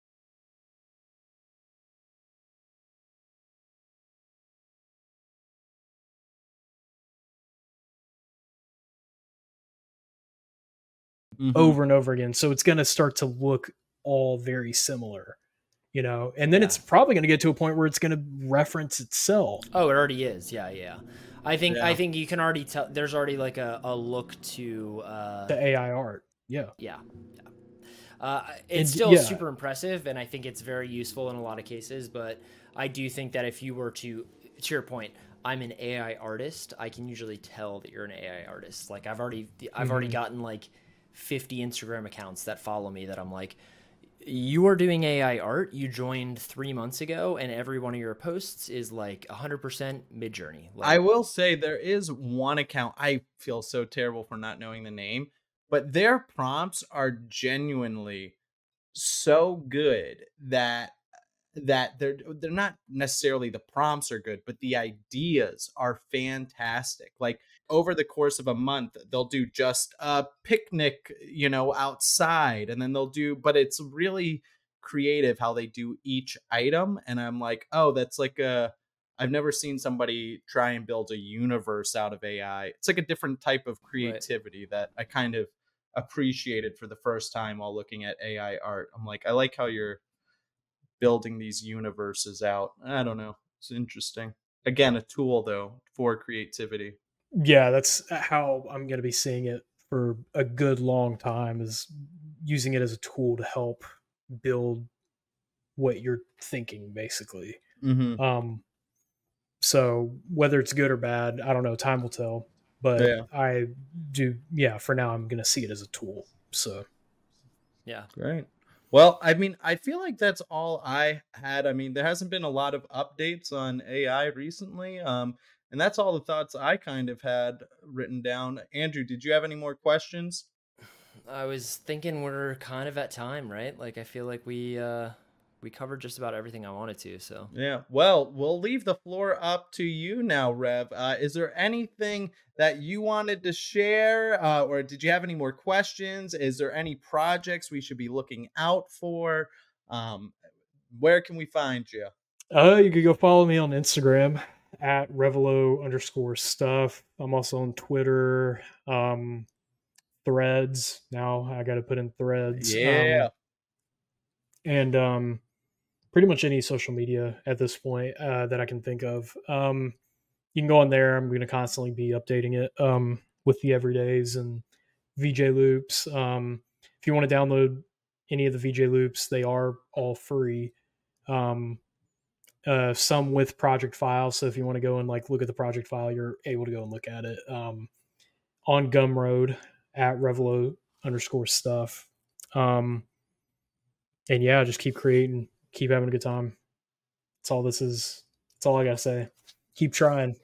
Speaker 2: over and over again. So it's going to start to look all very similar, and then it's probably going to get to a point where it's going to reference itself.
Speaker 3: Oh, it already is. Yeah. I think you can already tell there's already like a look to
Speaker 2: the AI art. Yeah.
Speaker 3: It's still super impressive, and I think it's very useful in a lot of cases, but I do think that if you were to your point, I'm an AI artist, I can usually tell that you're an AI artist. Like I've already gotten like 50 Instagram accounts that follow me that I'm like, you are doing AI art. You joined 3 months ago, and every one of your posts is like 100% Midjourney. Like,
Speaker 4: I will say there is one account. I feel so terrible for not knowing the name, but their prompts are genuinely so good that that they're not necessarily the prompts are good, but the ideas are fantastic. Like over the course of a month, they'll do just a picnic, outside, and then they'll do, but it's really creative how they do each item. And I'm like, oh, that's like I've never seen somebody try and build a universe out of AI. It's like a different type of creativity that I kind of appreciated for the first time while looking at AI art. I'm like, I like how you're building these universes out. I don't know. It's interesting. Again, a tool though for creativity.
Speaker 2: Yeah, that's how I'm going to be seeing it for a good long time, is using it as a tool to help build what you're thinking, basically.
Speaker 4: Mm-hmm.
Speaker 2: So whether it's good or bad, I don't know. Time will tell. But yeah. I do. Yeah, for now, I'm going to see it as a tool. So,
Speaker 3: yeah,
Speaker 4: great. Well, I mean, I feel like that's all I had. I mean, there hasn't been a lot of updates on AI recently. And that's all the thoughts I kind of had written down. Andrew, did you have any more questions?
Speaker 3: I was thinking we're kind of at time, right? Like, I feel like we covered just about everything I wanted to. So
Speaker 4: yeah, well, we'll leave the floor up to you now, Rev. Is there anything that you wanted to share, or did you have any more questions? Is there any projects we should be looking out for? Where can we find you?
Speaker 2: You could go follow me on Instagram at Revelo_stuff. I'm also on Twitter, Threads. Now I got to put in Threads.
Speaker 4: Yeah.
Speaker 2: And pretty much any social media at this point that I can think of. You can go on there. I'm going to constantly be updating it with the everydays and VJ loops. If you want to download any of the VJ loops, they are all free. Some with project files. So if you want to go and like look at the project file, you're able to go and look at it on Gumroad at Revelo_stuff. And yeah, just keep creating, keep having a good time. That's all this is. That's all I got to say. Keep trying.